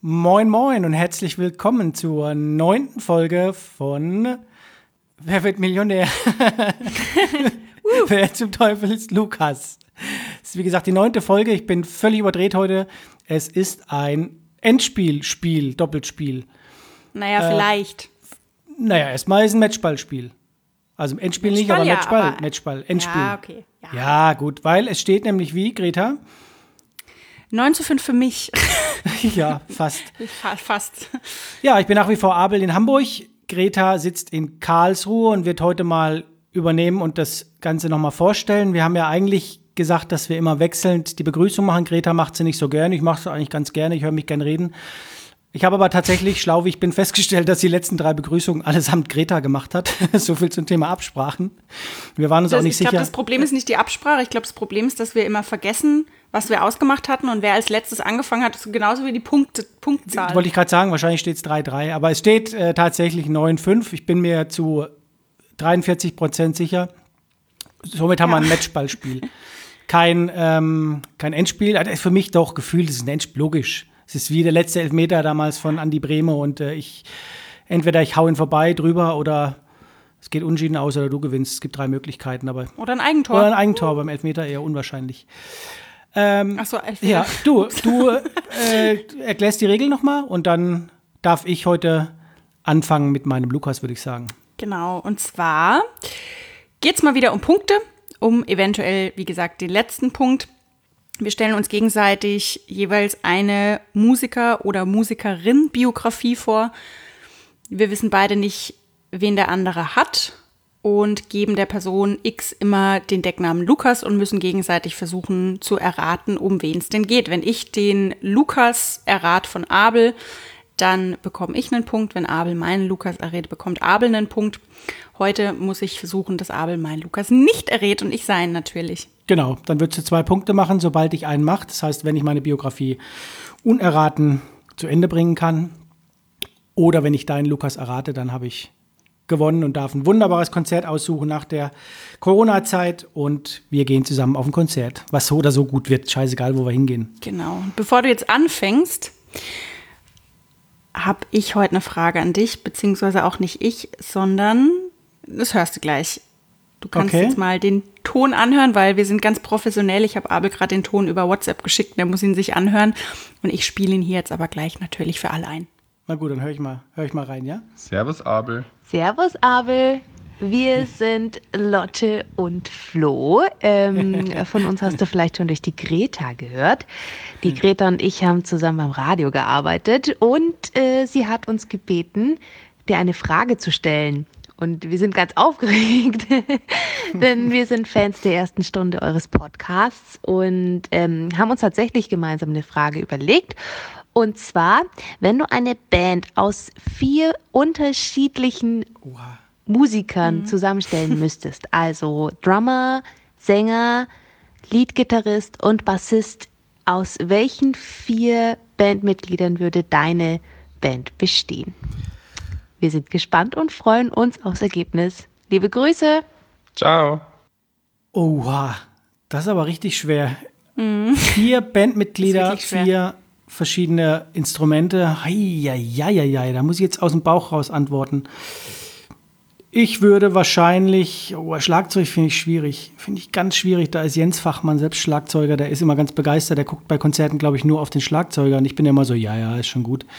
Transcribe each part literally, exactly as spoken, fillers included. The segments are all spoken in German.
Moin Moin und herzlich willkommen zur neunten Folge von Wer wird Millionär? Wer zum Teufel ist Lukas? Das ist wie gesagt die neunte Folge. Ich bin völlig überdreht heute. Es ist ein Endspiel-Spiel, Doppelspiel. Naja, äh, vielleicht. Naja, erstmal ist es ein Matchballspiel. Also im Endspiel Matchball, nicht, aber ja, Matchball, aber Matchball, Endspiel. Ja, okay. Ja. ja, gut, weil es steht nämlich wie, Greta? neun zu fünf für mich. Ja, fast. Fast. Ja, ich bin nach wie vor Abel in Hamburg. Greta sitzt in Karlsruhe und wird heute mal übernehmen und das Ganze nochmal vorstellen. Wir haben ja eigentlich gesagt, dass wir immer wechselnd die Begrüßung machen. Greta macht sie nicht so gerne. Ich mache es eigentlich ganz gerne. Ich höre mich gerne reden. Ich habe aber tatsächlich, schlau wie ich bin, festgestellt, dass die letzten drei Begrüßungen allesamt Greta gemacht hat. So viel zum Thema Absprachen. Wir waren uns das, auch nicht ich sicher. Ich glaube, das Problem ist nicht die Absprache. Ich glaube, das Problem ist, dass wir immer vergessen, was wir ausgemacht hatten. Und wer als letztes angefangen hat, ist genauso wie die Punkte, Punktzahl. Wollte ich gerade sagen, wahrscheinlich steht es drei drei. Aber es steht äh, tatsächlich neun fünf. Ich bin mir zu dreiundvierzig Prozent sicher. Somit haben ja. wir ein Matchballspiel. Kein, ähm, kein Endspiel. Also für mich doch gefühlt, es ist ein Endspiel, logisch. Es ist wie der letzte Elfmeter damals von Andi Brehme und äh, ich, entweder ich hau ihn vorbei drüber oder es geht unschieden aus oder du gewinnst. Es gibt drei Möglichkeiten. Aber oder ein Eigentor. Oder ein Eigentor, beim Elfmeter eher unwahrscheinlich. Ähm, Ach so, Elfmeter. Ja, du, du äh, erklärst die Regeln nochmal und dann darf ich heute anfangen mit meinem Lukas, würde ich sagen. Genau, und zwar geht es mal wieder um Punkte, um eventuell, wie gesagt, den letzten Punkt. Wir stellen uns gegenseitig jeweils eine Musiker- oder Musikerin-Biografie vor. Wir wissen beide nicht, wen der andere hat und geben der Person X immer den Decknamen Lukas und müssen gegenseitig versuchen zu erraten, um wen es denn geht. Wenn ich den Lukas errate von Abel, dann bekomme ich einen Punkt. Wenn Abel meinen Lukas errät, bekommt Abel einen Punkt. Heute muss ich versuchen, dass Abel meinen Lukas nicht errät und ich seinen natürlich. Genau, dann würdest du zwei Punkte machen, sobald ich einen mache. Das heißt, wenn ich meine Biografie unerraten zu Ende bringen kann oder wenn ich deinen Lukas errate, dann habe ich gewonnen und darf ein wunderbares Konzert aussuchen nach der Corona-Zeit und wir gehen zusammen auf ein Konzert, was so oder so gut wird. Scheißegal, wo wir hingehen. Genau. Bevor du jetzt anfängst, habe ich heute eine Frage an dich, beziehungsweise auch nicht ich, sondern das hörst du gleich. Du kannst okay. jetzt mal den Ton anhören, weil wir sind ganz professionell. Ich habe Abel gerade den Ton über WhatsApp geschickt, der muss ihn sich anhören. Und ich spiele ihn hier jetzt aber gleich natürlich für alle ein. Na gut, dann höre ich mal, hör ich mal rein, ja? Servus, Abel. Servus, Abel. Wir sind Lotte und Flo. Ähm, von uns hast du vielleicht schon durch die Greta gehört. Die Greta und ich haben zusammen beim Radio gearbeitet und äh, sie hat uns gebeten, dir eine Frage zu stellen. Und wir sind ganz aufgeregt, denn wir sind Fans der ersten Stunde eures Podcasts und ähm, haben uns tatsächlich gemeinsam eine Frage überlegt. Und zwar, wenn du eine Band aus vier unterschiedlichen wow. Musikern mhm. zusammenstellen müsstest, also Drummer, Sänger, Leadgitarrist und Bassist, aus welchen vier Bandmitgliedern würde deine Band bestehen? Wir sind gespannt und freuen uns aufs Ergebnis. Liebe Grüße. Ciao. Oha, das ist aber richtig schwer. Mhm. Vier Bandmitglieder, vier verschiedene Instrumente. Heieieiei, da muss ich jetzt aus dem Bauch raus antworten. Ich würde wahrscheinlich, oh, Schlagzeug finde ich schwierig. Finde ich ganz schwierig. Da ist Jens Fachmann, selbst Schlagzeuger, der ist immer ganz begeistert. Der guckt bei Konzerten, glaube ich, nur auf den Schlagzeuger. Und ich bin ja immer so, ja, ja, ist schon gut.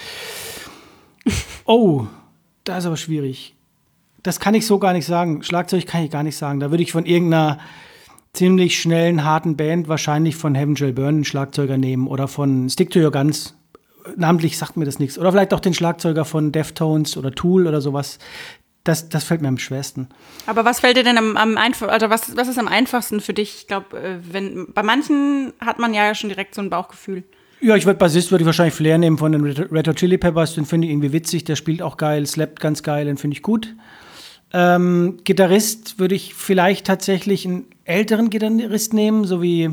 Oh, das ist aber schwierig. Das kann ich so gar nicht sagen. Schlagzeug kann ich gar nicht sagen. Da würde ich von irgendeiner ziemlich schnellen, harten Band wahrscheinlich von Heaven Shall Burn einen Schlagzeuger nehmen oder von Stick to Your Guns. Namentlich sagt mir das nichts. Oder vielleicht auch den Schlagzeuger von Deftones oder Tool oder sowas. Das, das fällt mir am schwersten. Aber was fällt dir denn am, am einfachsten, also was, was ist am einfachsten für dich? Ich glaube, wenn bei manchen hat man ja schon direkt so ein Bauchgefühl. Ja, ich würde Bassist, würde ich wahrscheinlich Flair nehmen von den Red Hot Chili Peppers. Den finde ich irgendwie witzig, der spielt auch geil, slappt ganz geil, den finde ich gut. Ähm, Gitarrist würde ich vielleicht tatsächlich einen älteren Gitarrist nehmen, so wie,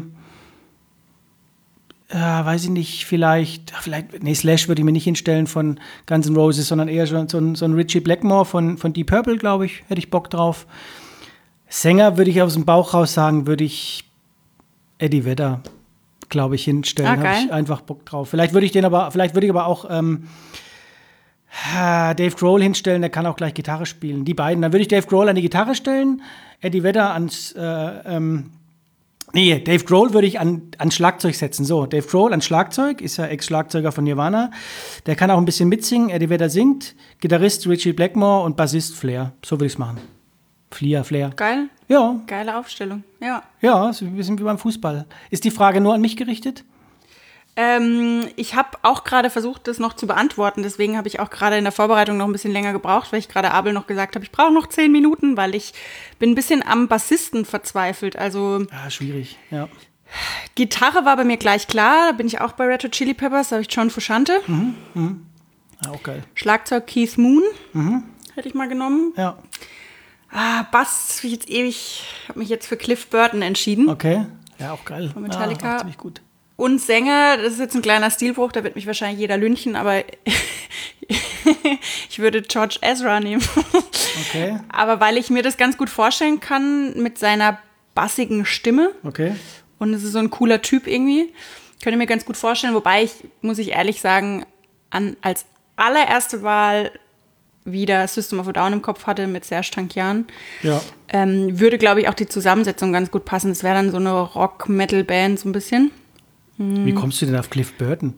äh, weiß ich nicht, vielleicht, vielleicht, nee, Slash würde ich mir nicht hinstellen von Guns N' Roses, sondern eher schon so ein, so ein Richie Blackmore von, von Deep Purple, glaube ich, hätte ich Bock drauf. Sänger würde ich aus dem Bauch raus sagen, würde ich Eddie Vedder. glaube ich, hinstellen. Ah, Habe geil. ich einfach Bock drauf. Vielleicht würde ich den aber, vielleicht würde ich aber auch ähm, Dave Grohl hinstellen, der kann auch gleich Gitarre spielen. Die beiden. Dann würde ich Dave Grohl an die Gitarre stellen, Eddie Vedder ans, äh, ähm, nee, Dave Grohl würde ich an, ans Schlagzeug setzen. So, Dave Grohl ans Schlagzeug, ist ja Ex-Schlagzeuger von Nirvana. Der kann auch ein bisschen mitsingen. Eddie Vedder singt. Gitarrist Richie Blackmore und Bassist Flair. So würde ich es machen. Flair, Flair. Geil. Ja. Geile Aufstellung, ja. Ja, ist ein bisschen wie beim Fußball. Ist die Frage nur an mich gerichtet? Ähm, ich habe auch gerade versucht, das noch zu beantworten. Deswegen habe ich auch gerade in der Vorbereitung noch ein bisschen länger gebraucht, weil ich gerade Abel noch gesagt habe, ich brauche noch zehn Minuten, weil ich bin ein bisschen am Bassisten verzweifelt. Also Ja, schwierig, ja. Gitarre war bei mir gleich klar. Da bin ich auch bei Red Hot Chili Peppers, da habe ich John Frusciante. Mhm, mhm. Ja, auch geil. Schlagzeug Keith Moon Mhm. hätte ich mal genommen. Ja, Ah, Bass, ich jetzt ewig, habe mich jetzt für Cliff Burton entschieden. okay. Ja, auch geil. Von Metallica. Ja, auch ziemlich gut. Und Sänger, das ist jetzt ein kleiner Stilbruch, da wird mich wahrscheinlich jeder lynchen, aber ich würde George Ezra nehmen. Okay, Aber weil ich mir das ganz gut vorstellen kann mit seiner bassigen Stimme okay. und es ist so ein cooler Typ irgendwie, könnte mir ganz gut vorstellen, wobei ich, muss ich ehrlich sagen, an, als allererste Wahl wieder System of a Down im Kopf hatte mit Serj Tankian, Ja. ähm, würde, glaube ich, auch die Zusammensetzung ganz gut passen. Es wäre dann so eine Rock-Metal-Band so ein bisschen. Wie kommst du denn auf Cliff Burton?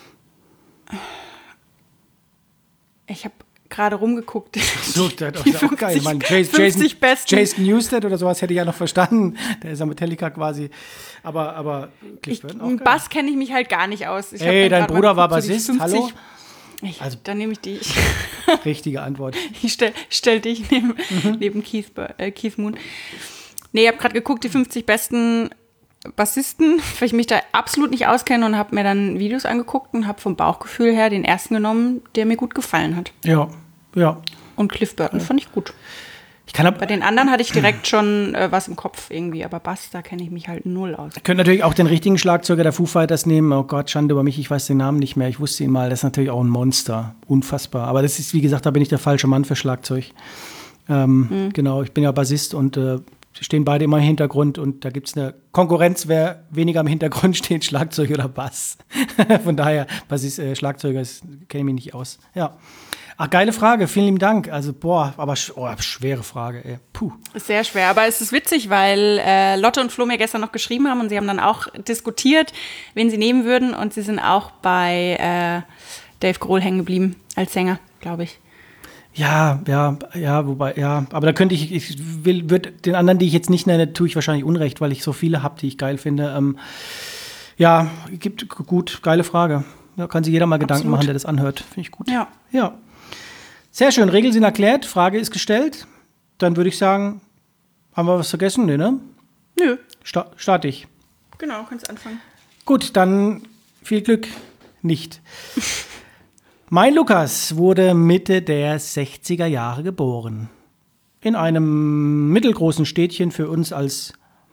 Ich habe gerade rumgeguckt. So, das Die ist auch geil. Ich meine, Jason, fünfzig besten. Jason Newsted oder sowas hätte ich ja noch verstanden. Der ist ja Metallica quasi. Aber, aber Cliff Ich, Burton auch Im geil. Bass kenne ich mich halt gar nicht aus. Ich hab Ey, dann dein grad mal Bruder war geguckt, so die Bassist, hallo? Ich, Also- dann nehme ich die. Richtige Antwort. Ich stell, stell dich neben, Mhm. neben Keith, Bur- äh, Keith Moon. Nee, ich habe gerade geguckt, die fünfzig besten Bassisten, weil ich mich da absolut nicht auskenne und habe mir dann Videos angeguckt und habe vom Bauchgefühl her den ersten genommen, der mir gut gefallen hat. Ja, ja. Und Cliff Burton fand ich gut. Ich kann ab, Bei den anderen hatte ich direkt schon äh, was im Kopf irgendwie, aber Bass, da kenne ich mich halt null aus. könnte natürlich auch den richtigen Schlagzeuger der Foo Fighters nehmen. Oh Gott, Schande über mich, ich weiß den Namen nicht mehr. Ich wusste ihn mal. Das ist natürlich auch ein Monster. Unfassbar. Aber das ist, wie gesagt, da bin ich der falsche Mann für Schlagzeug. Ähm, Mhm. Genau, ich bin ja Bassist und äh, stehen beide immer im Hintergrund und da gibt es eine Konkurrenz, wer weniger im Hintergrund steht, Schlagzeug oder Bass. Von daher, Bassist, äh, Schlagzeuger kenne ich mich nicht aus. Ja. Ach, geile Frage, vielen lieben Dank. Also, boah, aber sch oh, schwere Frage, ey. Puh. Ist sehr schwer, aber es ist witzig, weil äh, Lotte und Flo mir gestern noch geschrieben haben und sie haben dann auch diskutiert, wen sie nehmen würden und sie sind auch bei äh, Dave Grohl hängen geblieben als Sänger, glaube ich. Ja, ja, ja, wobei, ja, aber da könnte ich, ich will, würde den anderen, die ich jetzt nicht nenne, tue ich wahrscheinlich Unrecht, weil ich so viele habe, die ich geil finde. Ähm, ja, gibt gut, geile Frage. Da kann sich jeder mal Gedanken Absolut. machen, der das anhört. Finde ich gut. Ja. Ja. Sehr schön, Regeln sind erklärt, Frage ist gestellt. Dann würde ich sagen, haben wir was vergessen? Nee, ne? Nö, Sta starte ich. genau, kannst anfangen. Gut, dann viel Glück nicht. Mein Lukas wurde Mitte der sechziger Jahre geboren. In einem mittelgroßen Städtchen für uns als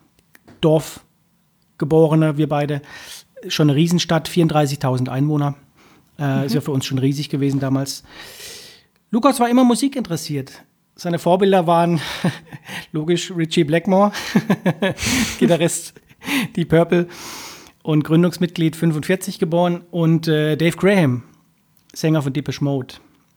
Dorfgeborene, wir beide, schon eine Riesenstadt, vierunddreißigtausend Einwohner. Äh, mhm. Ist ja für uns schon riesig gewesen damals. Lukas war immer Musik interessiert. Seine Vorbilder waren logisch Richie Blackmore, Gitarrist Deep Purple und Gründungsmitglied fünfundvierzig geboren, und äh, Dave Graham, Sänger von Depeche Mode.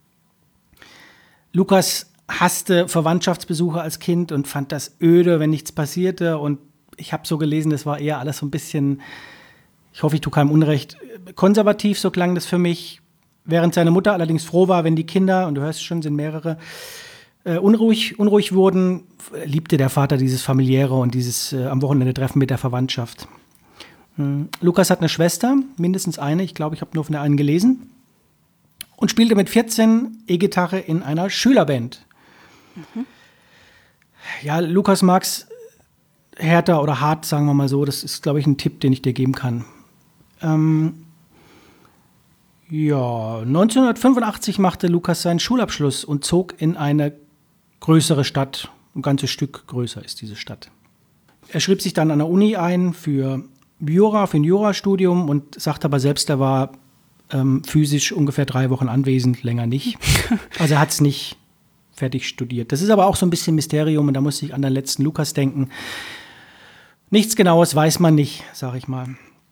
Lukas hasste Verwandtschaftsbesuche als Kind und fand das öde, wenn nichts passierte. Und ich habe so gelesen, das war eher alles so ein bisschen, ich hoffe, ich tue keinem Unrecht, konservativ, so klang das für mich. Während seine Mutter allerdings froh war, wenn die Kinder, und du hörst schon, sind mehrere, äh, unruhig, unruhig wurden, liebte der Vater dieses familiäre und dieses äh, am Wochenende Treffen mit der Verwandtschaft. Hm. Lukas hat eine Schwester, mindestens eine, ich glaube, ich habe nur von der einen gelesen, und spielte mit vierzehn E-Gitarre in einer Schülerband. Mhm. Ja, Lukas mag's härter oder hart, sagen wir mal so. Das ist, glaube ich, ein Tipp, den ich dir geben kann. Ähm, ja, neunzehnhundertfünfundachtzig machte Lukas seinen Schulabschluss und zog in eine größere Stadt. Ein ganzes Stück größer ist diese Stadt. Er schrieb sich dann an der Uni ein für Jura, für ein Jurastudium und sagte aber selbst, er war ähm, physisch ungefähr drei Wochen anwesend, länger nicht. Also er hat es nicht fertig studiert. Das ist aber auch so ein bisschen Mysterium und da musste ich an den letzten Lukas denken. Nichts Genaues weiß man nicht, sag ich mal.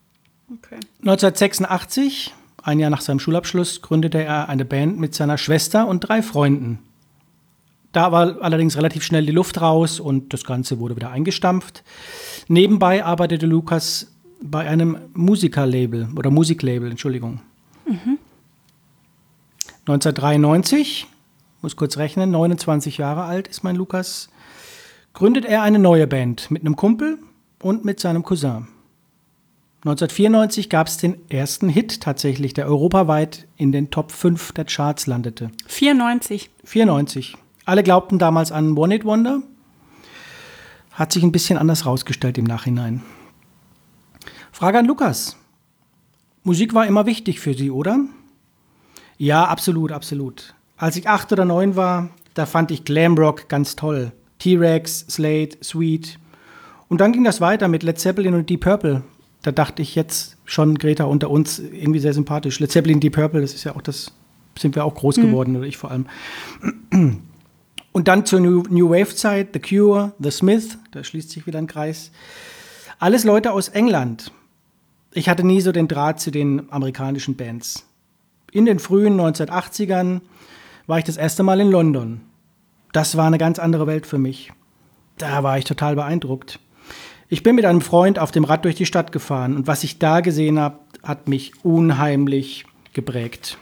Okay. neunzehnhundertsechsundachtzig, ein Jahr nach seinem Schulabschluss, gründete er eine Band mit seiner Schwester und drei Freunden. Da war allerdings relativ schnell die Luft raus und das Ganze wurde wieder eingestampft. Nebenbei arbeitete Lukas bei einem Musikerlabel oder Musiklabel, Entschuldigung. Mhm. neunzehnhundertdreiundneunzig, muss kurz rechnen, neunundzwanzig Jahre alt ist mein Lukas, gründet er eine neue Band mit einem Kumpel und mit seinem Cousin. neunzehnhundertvierundneunzig gab es den ersten Hit tatsächlich, der europaweit in den Top fünf der Charts landete. vierundneunzig. vierundneunzig. Alle glaubten damals an One Hit Wonder. Hat sich ein bisschen anders rausgestellt im Nachhinein. Frage an Lukas. Musik war immer wichtig für Sie, oder? Ja, absolut, absolut. Als ich acht oder neun war, da fand ich Glamrock ganz toll. T-Rex, Slade, Sweet. Und dann ging das weiter mit Led Zeppelin und Deep Purple. Da dachte ich jetzt schon, Greta, unter uns irgendwie sehr sympathisch. Led Zeppelin, Deep Purple, das ist ja auch das, sind wir auch groß geworden, mhm. oder ich vor allem. Und dann zur New, New Wave-Zeit, The Cure, The Smith, da schließt sich wieder ein Kreis. Alles Leute aus England. Ich hatte nie so den Draht zu den amerikanischen Bands. In den frühen neunzehnhundertachtzigern war ich das erste Mal in London. Das war eine ganz andere Welt für mich. Da war ich total beeindruckt. Ich bin mit einem Freund auf dem Rad durch die Stadt gefahren und was ich da gesehen habe, hat mich unheimlich geprägt.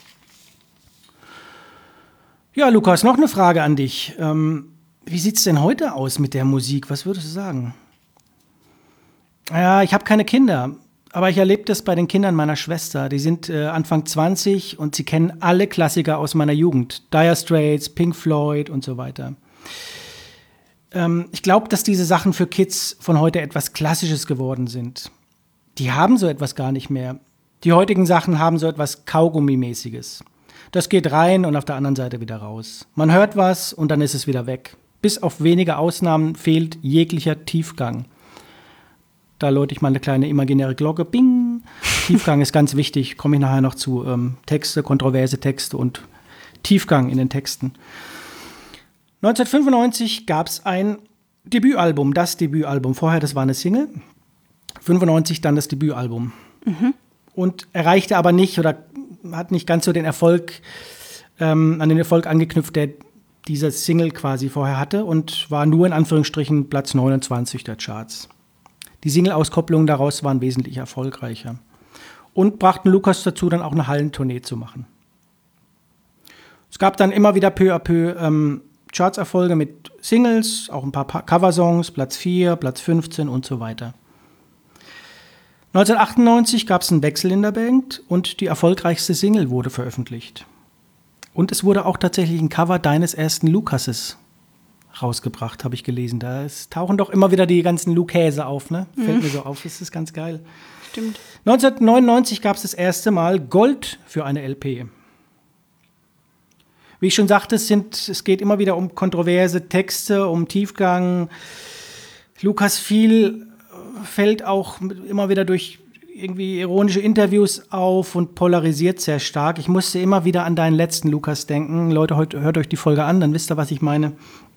Ja, Lukas, noch eine Frage an dich. Ähm, wie sieht es denn heute aus mit der Musik? Was würdest du sagen? Ja, ich habe keine Kinder, aber ich erlebe das bei den Kindern meiner Schwester. Die sind äh, Anfang zwanzig und sie kennen alle Klassiker aus meiner Jugend. Dire Straits, Pink Floyd und so weiter. Ähm, ich glaube, dass diese Sachen für Kids von heute etwas Klassisches geworden sind. Die haben so etwas gar nicht mehr. Die heutigen Sachen haben so etwas Kaugummi-mäßiges. Das geht rein und auf der anderen Seite wieder raus. Man hört was und dann ist es wieder weg. Bis auf wenige Ausnahmen fehlt jeglicher Tiefgang. Da läute ich mal eine kleine imaginäre Glocke. Bing! Tiefgang ist ganz wichtig. Komme ich nachher noch zu. Ähm, Texte, kontroverse Texte und Tiefgang in den Texten. neunzehnhundertfünfundneunzig gab es ein Debütalbum, das Debütalbum. Vorher, das war eine Single. fünfundneunzig dann das Debütalbum. Mhm. Und erreichte aber nicht oder hat nicht ganz so den Erfolg, ähm, an den Erfolg angeknüpft, der dieser Single quasi vorher hatte und war nur in Anführungsstrichen Platz neunundzwanzig der Charts. Die Single-Auskopplungen daraus waren wesentlich erfolgreicher und brachten Lukas dazu, dann auch eine Hallentournee zu machen. Es gab dann immer wieder peu à peu ähm, Charts-Erfolge mit Singles, auch ein paar Coversongs, Platz vier, Platz fünfzehn und so weiter. neunzehnhundertachtundneunzig gab es einen Wechsel in der Band und die erfolgreichste Single wurde veröffentlicht. Und es wurde auch tatsächlich ein Cover deines ersten Lukases rausgebracht, habe ich gelesen. Da ist, tauchen doch immer wieder die ganzen Lukäse auf, ne? Mhm. Fällt mir so auf, das ist ganz geil. Stimmt. neunzehnhundertneunundneunzig gab es das erste Mal Gold für eine L P. Wie ich schon sagte, es, sind, es geht immer wieder um kontroverse Texte, um Tiefgang. Lukas viel fällt auch immer wieder durch irgendwie ironische Interviews auf und polarisiert sehr stark. Ich musste immer wieder an deinen letzten Lukas denken. Leute, heute, hört euch die Folge an, dann wisst ihr, was ich meine.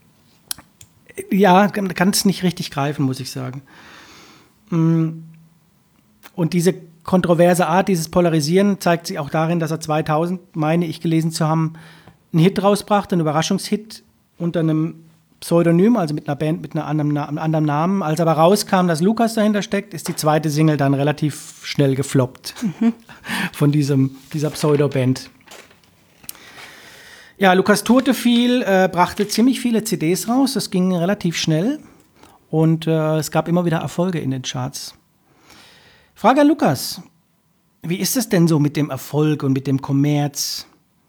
Ja, kann es nicht richtig greifen, muss ich sagen. Und diese kontroverse Art, dieses Polarisieren, zeigt sich auch darin, dass er zweitausend, meine ich gelesen zu haben, einen Hit rausbrachte, einen Überraschungshit unter einem Pseudonym, also mit einer Band mit einer anderen, einem anderen Namen. Als aber rauskam, dass Lukas dahinter steckt, ist die zweite Single dann relativ schnell gefloppt mhm. von diesem, dieser Pseudo-Band. Ja, Lukas tourte viel, äh, brachte ziemlich viele C Ds raus, das ging relativ schnell und äh, es gab immer wieder Erfolge in den Charts. Frage an Lukas, wie ist es denn so mit dem Erfolg und mit dem Kommerz?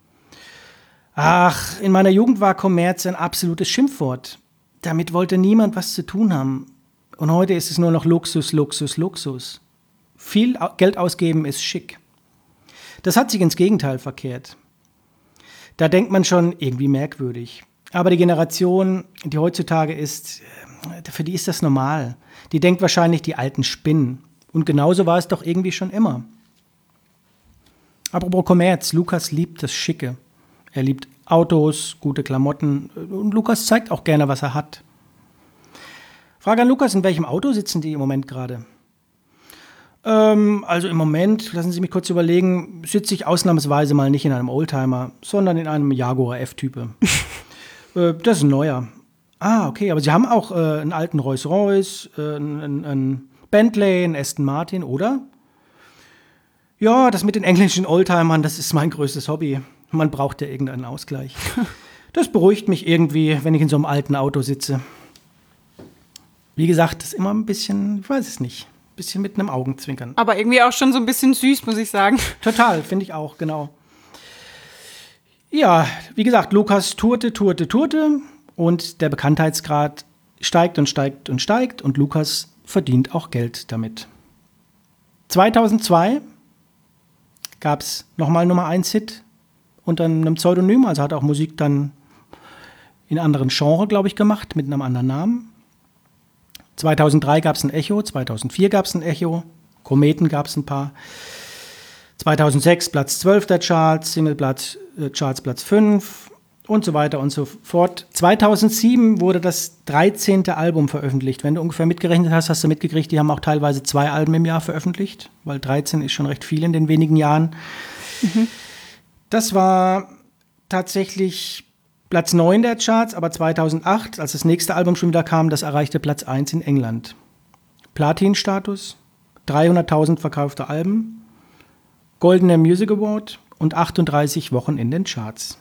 Ach, in meiner Jugend war Kommerz ein absolutes Schimpfwort. Damit wollte niemand was zu tun haben. Und heute ist es nur noch Luxus, Luxus, Luxus. Viel Geld ausgeben ist schick. Das hat sich ins Gegenteil verkehrt. Da denkt man schon irgendwie merkwürdig. Aber die Generation, die heutzutage ist, für die ist das normal. Die denkt wahrscheinlich, die Alten spinnen. Und genauso war es doch irgendwie schon immer. Apropos Kommerz, Lukas liebt das Schicke. Er liebt Autos, gute Klamotten und Lukas zeigt auch gerne, was er hat. Frage an Lukas, in welchem Auto sitzen die im Moment gerade? Ähm, also im Moment, lassen Sie mich kurz überlegen, sitze ich ausnahmsweise mal nicht in einem Oldtimer, sondern in einem Jaguar F-Type. äh, das ist ein neuer. Ah, okay, aber Sie haben auch äh, einen alten Rolls-Royce, äh, einen, einen Bentley, einen Aston Martin, oder? Ja, das mit den englischen Oldtimern, das ist mein größtes Hobby. Man braucht ja irgendeinen Ausgleich. Das beruhigt mich irgendwie, wenn ich in so einem alten Auto sitze. Wie gesagt, das ist immer ein bisschen, ich weiß es nicht, ein bisschen mit einem Augenzwinkern. Aber irgendwie auch schon so ein bisschen süß, muss ich sagen. Total, finde ich auch, genau. Ja, wie gesagt, Lukas tourte, tourte, tourte und der Bekanntheitsgrad steigt und steigt und steigt und Lukas verdient auch Geld damit. zweitausendzwei gab es nochmal Nummer eins Hit unter einem Pseudonym, also hat auch Musik dann in anderen Genre, glaube ich, gemacht, mit einem anderen Namen. zweitausenddrei gab es ein Echo, zweitausendvier gab es ein Echo, Kometen gab es ein paar. zweitausendsechs Platz zwölf der Charts, Single-Charts äh, Charts Platz fünf und so weiter und so fort. zweitausendsieben wurde das dreizehnte Album veröffentlicht. Wenn du ungefähr mitgerechnet hast, hast du mitgekriegt, die haben auch teilweise zwei Alben im Jahr veröffentlicht, weil dreizehn ist schon recht viel in den wenigen Jahren. Mhm. Das war tatsächlich Platz neun der Charts, aber zweitausendacht, als das nächste Album schon wieder kam, das erreichte Platz eins in England. Platin-Status, dreihunderttausend verkaufte Alben, Goldener Music Award und achtunddreißig Wochen in den Charts.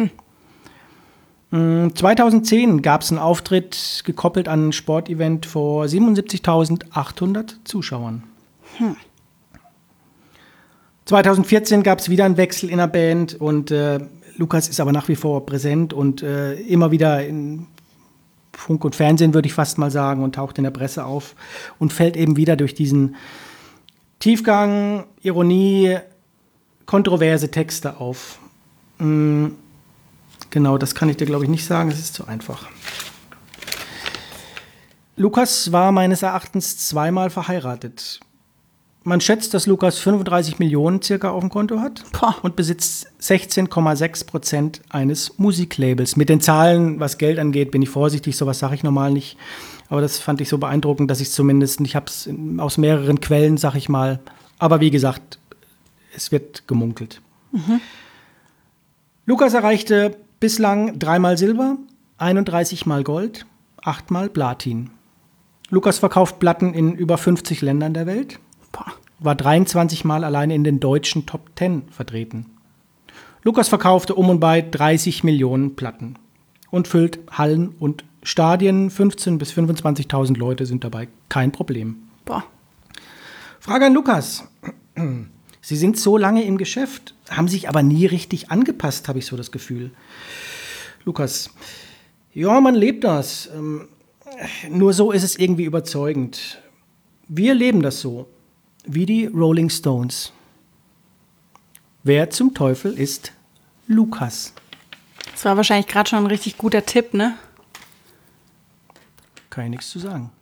Hm. zweitausendzehn gab es einen Auftritt, gekoppelt an ein Sportevent vor siebenundsiebzigtausendachthundert Zuschauern. Hm. zweitausendvierzehn gab es wieder einen Wechsel in der Band und äh, Lukas ist aber nach wie vor präsent und äh, immer wieder in Funk und Fernsehen, würde ich fast mal sagen, und taucht in der Presse auf und fällt eben wieder durch diesen Tiefgang, Ironie, kontroverse Texte auf. Mhm. Genau, das kann ich dir, glaube ich, nicht sagen, das ist zu einfach. Lukas war meines Erachtens zweimal verheiratet. Man schätzt, dass Lukas fünfunddreißig Millionen circa auf dem Konto hat Poh. und besitzt sechzehn Komma sechs Prozent eines Musiklabels. Mit den Zahlen, was Geld angeht, bin ich vorsichtig, sowas sage ich normal nicht. Aber das fand ich so beeindruckend, dass ich es zumindest, ich habe es aus mehreren Quellen, sag ich mal. Aber wie gesagt, es wird gemunkelt. Mhm. Lukas erreichte bislang dreimal Silber, einunddreißig Mal Gold, achtmal Platin. Lukas verkauft Platten in über fünfzig Ländern der Welt. War dreiundzwanzig Mal alleine in den deutschen Top zehn vertreten. Lukas verkaufte um und bei dreißig Millionen Platten und füllt Hallen und Stadien. fünfzehntausend bis fünfundzwanzigtausend Leute sind dabei, kein Problem. Boah. Frage an Lukas. Sie sind so lange im Geschäft, haben sich aber nie richtig angepasst, habe ich so das Gefühl. Lukas, ja, man lebt das. Ähm, nur so ist es irgendwie überzeugend. Wir leben das so. Wie die Rolling Stones. Wer zum Teufel ist Lukas? Das war wahrscheinlich gerade schon ein richtig guter Tipp, ne? Kann ich nichts zu sagen.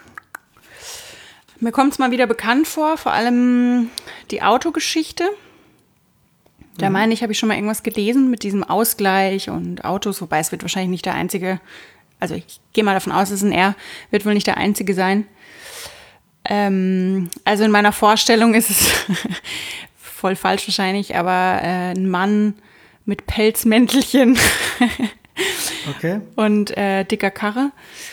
Mir kommt es mal wieder bekannt vor, vor allem die Autogeschichte. Da mhm. meine ich, habe ich schon mal irgendwas gelesen mit diesem Ausgleich und Autos, wobei es wird wahrscheinlich nicht der einzige, also ich gehe mal davon aus, es ist ein R, wird wohl nicht der einzige sein. Ähm, also in meiner Vorstellung ist es voll falsch wahrscheinlich, aber äh, ein Mann mit Pelzmäntelchen okay. und äh, dicker Karre.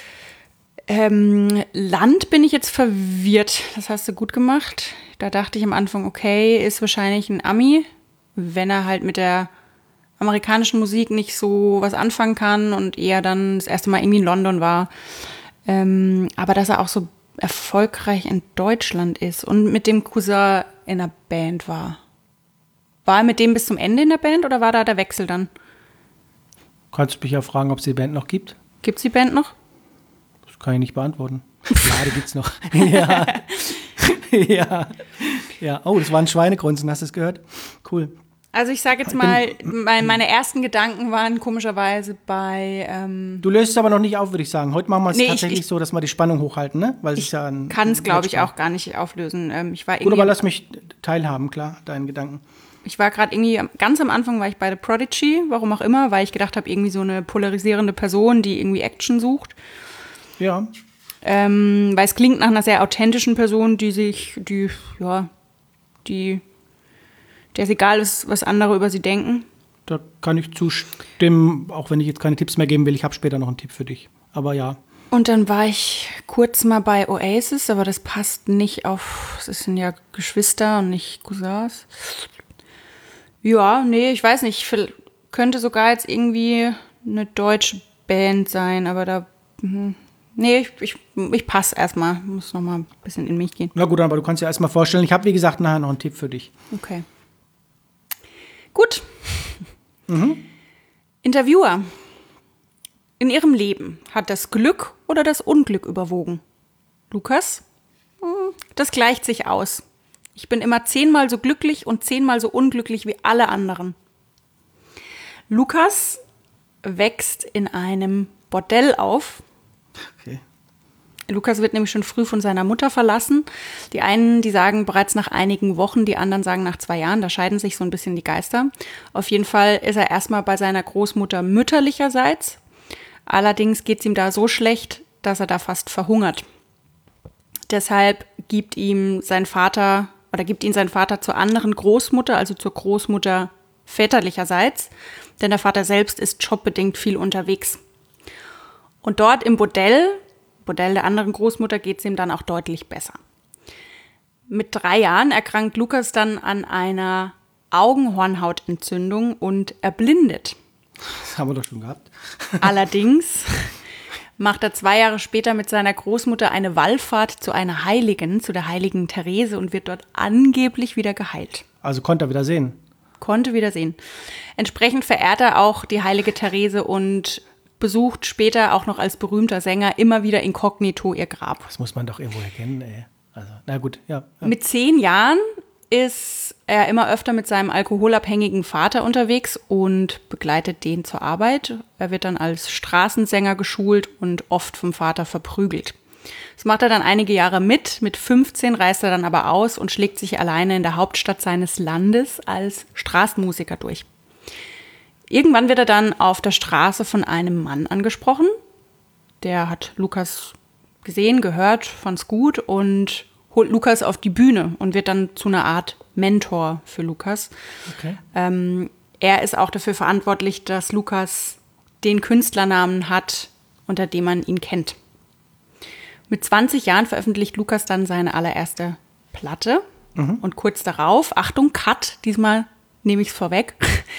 Ähm, Land bin ich jetzt verwirrt, das hast du gut gemacht. Da dachte ich am Anfang, okay, ist wahrscheinlich ein Ami, wenn er halt mit der amerikanischen Musik nicht so was anfangen kann und eher dann das erste Mal irgendwie in London war. Ähm, aber dass er auch so erfolgreich in Deutschland ist und mit dem Cousin in der Band war. War er mit dem bis zum Ende in der Band oder war da der Wechsel dann? Kannst du mich ja fragen, ob es die Band noch gibt? Gibt es die Band noch? Das kann ich nicht beantworten. Ja, die gibt's noch. ja. ja. Ja. Oh, das war ein Schweinegrunzen, hast du es gehört? Cool. Also ich sage jetzt mal, mein, meine ersten Gedanken waren komischerweise bei... Ähm du löst es aber noch nicht auf, würde ich sagen. Heute machen wir es nee, tatsächlich ich, so, dass wir die Spannung hochhalten, ne? Weil ich ja kann es, glaube ich, auch gar nicht auflösen. Ähm, ich war Gut, aber lass mich teilhaben, klar, deinen Gedanken. Ich war gerade irgendwie, ganz am Anfang war ich bei The Prodigy, warum auch immer, weil ich gedacht habe, irgendwie so eine polarisierende Person, die irgendwie Action sucht. Ja. Ähm, weil es klingt nach einer sehr authentischen Person, die sich, die, ja, die, der es egal ist, was andere über sie denken. Da kann ich zustimmen, auch wenn ich jetzt keine Tipps mehr geben will. Ich habe später noch einen Tipp für dich. Aber ja. Und dann war ich kurz mal bei Oasis, aber das passt nicht auf, es sind ja Geschwister und nicht Cousins. Ja, nee, ich weiß nicht, könnte sogar jetzt irgendwie eine deutsche Band sein, aber da, nee, ich, ich, ich passe erstmal, muss noch mal ein bisschen in mich gehen. Na gut, aber du kannst dir erstmal vorstellen, ich habe, wie gesagt, nachher noch einen Tipp für dich. Okay. Gut. Mhm. Interviewer. In ihrem Leben hat das Glück oder das Unglück überwogen? Lukas? Das gleicht sich aus. Ich bin immer zehnmal so glücklich und zehnmal so unglücklich wie alle anderen. Lukas wächst in einem Bordell auf. Okay. Lukas wird nämlich schon früh von seiner Mutter verlassen. Die einen, die sagen bereits nach einigen Wochen, die anderen sagen nach zwei Jahren. Da scheiden sich so ein bisschen die Geister. Auf jeden Fall ist er erstmal bei seiner Großmutter mütterlicherseits. Allerdings geht es ihm da so schlecht, dass er da fast verhungert. Deshalb gibt ihm sein Vater oder gibt ihn sein Vater zur anderen Großmutter, also zur Großmutter väterlicherseits, denn der Vater selbst ist jobbedingt viel unterwegs. Und dort im Bordell, Bordell der anderen Großmutter, geht es ihm dann auch deutlich besser. Mit drei Jahren erkrankt Lukas dann an einer Augenhornhautentzündung und erblindet. Das haben wir doch schon gehabt. Allerdings macht er zwei Jahre später mit seiner Großmutter eine Wallfahrt zu einer Heiligen, zu der heiligen Therese, und wird dort angeblich wieder geheilt. Also konnte er wieder sehen. Konnte wieder sehen. Entsprechend verehrt er auch die heilige Therese und besucht später auch noch als berühmter Sänger immer wieder inkognito ihr Grab. Das muss man doch irgendwo erkennen, ey. Also, na gut, ja. ja. Mit zehn Jahren ist er immer öfter mit seinem alkoholabhängigen Vater unterwegs und begleitet den zur Arbeit. Er wird dann als Straßensänger geschult und oft vom Vater verprügelt. Das macht er dann einige Jahre mit. Mit fünfzehn reist er dann aber aus und schlägt sich alleine in der Hauptstadt seines Landes als Straßenmusiker durch. Irgendwann wird er dann auf der Straße von einem Mann angesprochen. Der hat Lukas gesehen, gehört, fand's gut und holt Lukas auf die Bühne und wird dann zu einer Art Mentor für Lukas. Okay. Ähm, er ist auch dafür verantwortlich, dass Lukas den Künstlernamen hat, unter dem man ihn kennt. Mit zwanzig Jahren veröffentlicht Lukas dann seine allererste Platte. Mhm. Und kurz darauf, Achtung, Cut, diesmal nehme ich es vorweg,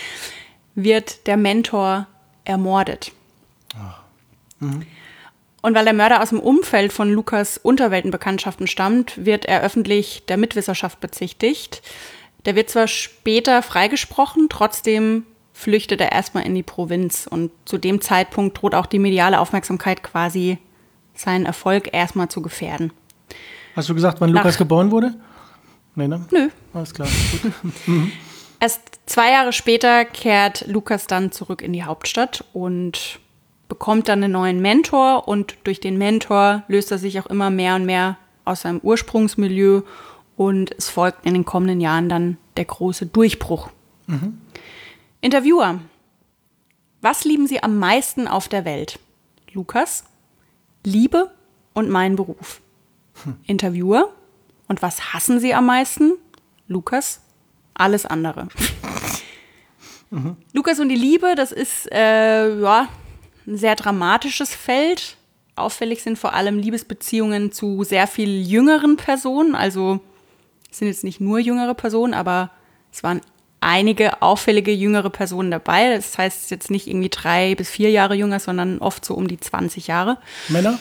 wird der Mentor ermordet. Oh. Mhm. Und weil der Mörder aus dem Umfeld von Lukas Unterweltenbekanntschaften stammt, wird er öffentlich der Mitwisserschaft bezichtigt. Der wird zwar später freigesprochen, trotzdem flüchtet er erstmal in die Provinz. Und zu dem Zeitpunkt droht auch die mediale Aufmerksamkeit quasi seinen Erfolg erstmal zu gefährden. Hast du gesagt, wann Nach- Lukas geboren wurde? Nee, ne? Nö. Alles klar. Gut. mhm. Erst zwei Jahre später kehrt Lukas dann zurück in die Hauptstadt und bekommt dann einen neuen Mentor, und durch den Mentor löst er sich auch immer mehr und mehr aus seinem Ursprungsmilieu, und es folgt in den kommenden Jahren dann der große Durchbruch. Mhm. Interviewer. Was lieben Sie am meisten auf der Welt? Lukas, Liebe und meinen Beruf. Hm. Interviewer. Und was hassen Sie am meisten? Lukas, alles andere. mhm. Lukas und die Liebe, das ist äh, ja, ein sehr dramatisches Feld. Auffällig sind vor allem Liebesbeziehungen zu sehr viel jüngeren Personen. Also es sind jetzt nicht nur jüngere Personen, aber es waren einige auffällige jüngere Personen dabei. Das heißt jetzt nicht irgendwie drei bis vier Jahre jünger, sondern oft so um die zwanzig Jahre. Männer?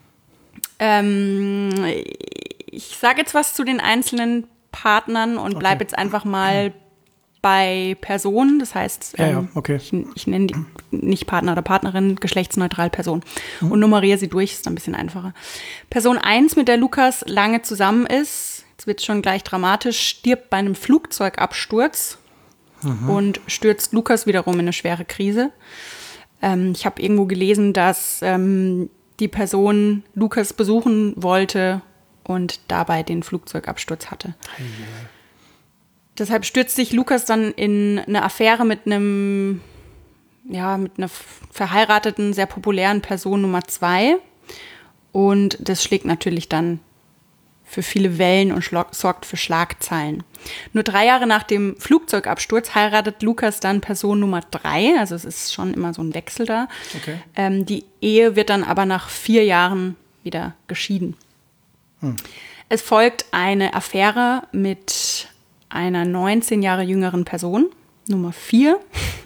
Ähm, ich sage jetzt was zu den einzelnen Partnern und okay. bleibe jetzt einfach mal bei Personen. Das heißt, ja, ähm, ja, okay. ich, ich nenne die nicht Partner oder Partnerin, geschlechtsneutral Person mhm. und nummeriere sie durch, ist dann ein bisschen einfacher. Person eins, mit der Lukas lange zusammen ist, jetzt wird es schon gleich dramatisch, stirbt bei einem Flugzeugabsturz mhm. und stürzt Lukas wiederum in eine schwere Krise. Ähm, ich habe irgendwo gelesen, dass ähm, die Person Lukas besuchen wollte und dabei den Flugzeugabsturz hatte. Hey. Deshalb stürzt sich Lukas dann in eine Affäre mit einem, ja, mit einer verheirateten, sehr populären Person Nummer zwei. Und das schlägt natürlich dann für viele Wellen und schlag- sorgt für Schlagzeilen. Nur drei Jahre nach dem Flugzeugabsturz heiratet Lukas dann Person Nummer drei. Also es ist schon immer so ein Wechsel da. Okay. Ähm, die Ehe wird dann aber nach vier Jahren wieder geschieden. Hm. Es folgt eine Affäre mit einer neunzehn Jahre jüngeren Person, Nummer vier.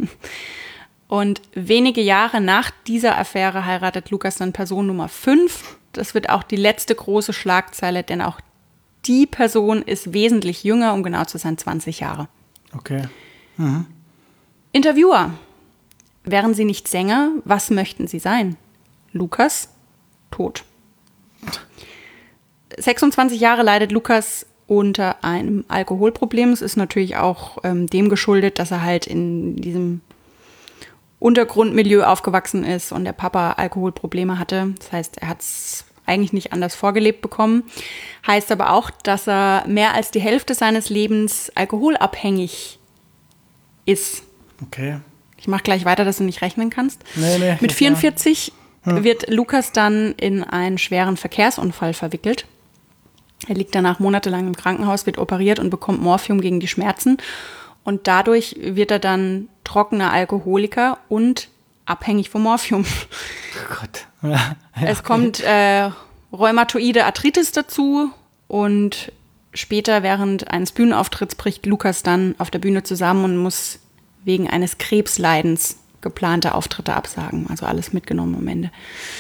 Und wenige Jahre nach dieser Affäre heiratet Lukas dann Person Nummer fünf. Das wird auch die letzte große Schlagzeile, denn auch die Person ist wesentlich jünger, um genau zu sein, zwanzig Jahre. Okay. Mhm. Interviewer. Wären Sie nicht Sänger, was möchten Sie sein? Lukas, tot. sechsundzwanzig Jahre leidet Lukas unter einem Alkoholproblem. Es ist natürlich auch ähm, dem geschuldet, dass er halt in diesem Untergrundmilieu aufgewachsen ist und der Papa Alkoholprobleme hatte. Das heißt, er hat es eigentlich nicht anders vorgelebt bekommen. Heißt aber auch, dass er mehr als die Hälfte seines Lebens alkoholabhängig ist. Okay. Ich mache gleich weiter, dass du nicht rechnen kannst. Nee, nee, Mit vierundvierzig ja. hm. wird Lukas dann in einen schweren Verkehrsunfall verwickelt. Er liegt danach monatelang im Krankenhaus, wird operiert und bekommt Morphium gegen die Schmerzen. Und dadurch wird er dann trockener Alkoholiker und abhängig vom Morphium. Oh Gott. Ja, es kommt äh, rheumatoide Arthritis dazu und später während eines Bühnenauftritts bricht Lukas dann auf der Bühne zusammen und muss wegen eines Krebsleidens geplante Auftritte absagen. Also alles mitgenommen am Ende.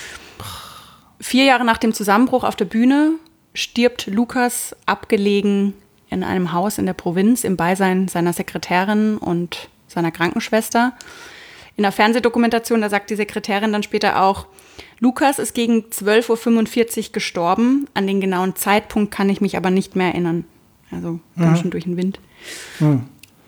Vier Jahre nach dem Zusammenbruch auf der Bühne stirbt Lukas abgelegen in einem Haus in der Provinz im Beisein seiner Sekretärin und seiner Krankenschwester. In der Fernsehdokumentation, da sagt die Sekretärin dann später auch, Lukas ist gegen zwölf Uhr fünfundvierzig gestorben. An den genauen Zeitpunkt kann ich mich aber nicht mehr erinnern. Also ganz schön durch den Wind. Mhm.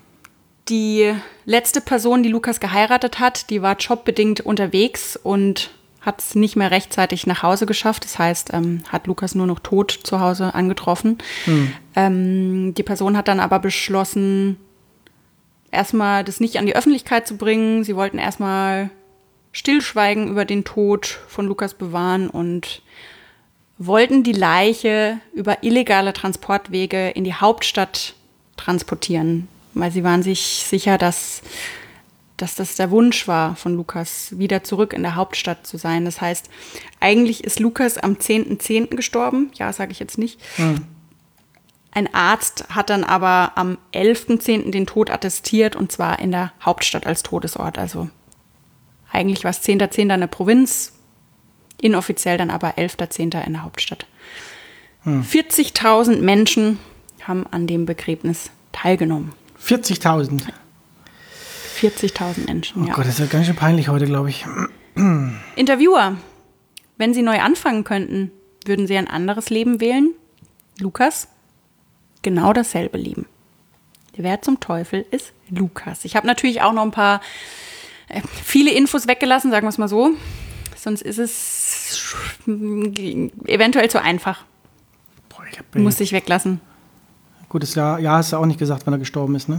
Die letzte Person, die Lukas geheiratet hat, die war jobbedingt unterwegs und hat es nicht mehr rechtzeitig nach Hause geschafft. Das heißt, ähm, hat Lukas nur noch tot zu Hause angetroffen. Mhm. Ähm, die Person hat dann aber beschlossen, erstmal das nicht an die Öffentlichkeit zu bringen. Sie wollten erstmal Stillschweigen über den Tod von Lukas bewahren und wollten die Leiche über illegale Transportwege in die Hauptstadt transportieren, weil sie waren sich sicher, dass, dass das der Wunsch war von Lukas, wieder zurück in der Hauptstadt zu sein. Das heißt, eigentlich ist Lukas am zehnten zehnten gestorben. Ja, sage ich jetzt nicht. Mhm. Ein Arzt hat dann aber am elften zehnten den Tod attestiert, und zwar in der Hauptstadt als Todesort. Also eigentlich war es zehnter zehnter in der Provinz, inoffiziell dann aber elfter zehnter in der Hauptstadt. Hm. vierzigtausend Menschen haben an dem Begräbnis teilgenommen. vierzigtausend? vierzigtausend Menschen, oh ja. Oh Gott, das ist ja ganz schön peinlich heute, glaube ich. Interviewer. Wenn Sie neu anfangen könnten, würden Sie ein anderes Leben wählen? Lukas? Genau dasselbe Leben. Wer zum Teufel ist Lukas? Ich habe natürlich auch noch ein paar, äh, viele Infos weggelassen, sagen wir es mal so. Sonst ist es eventuell zu einfach. Boah, ich hab, Musste ich weglassen. Gutes Jahr, ja, hast du auch nicht gesagt, wann er gestorben ist, ne?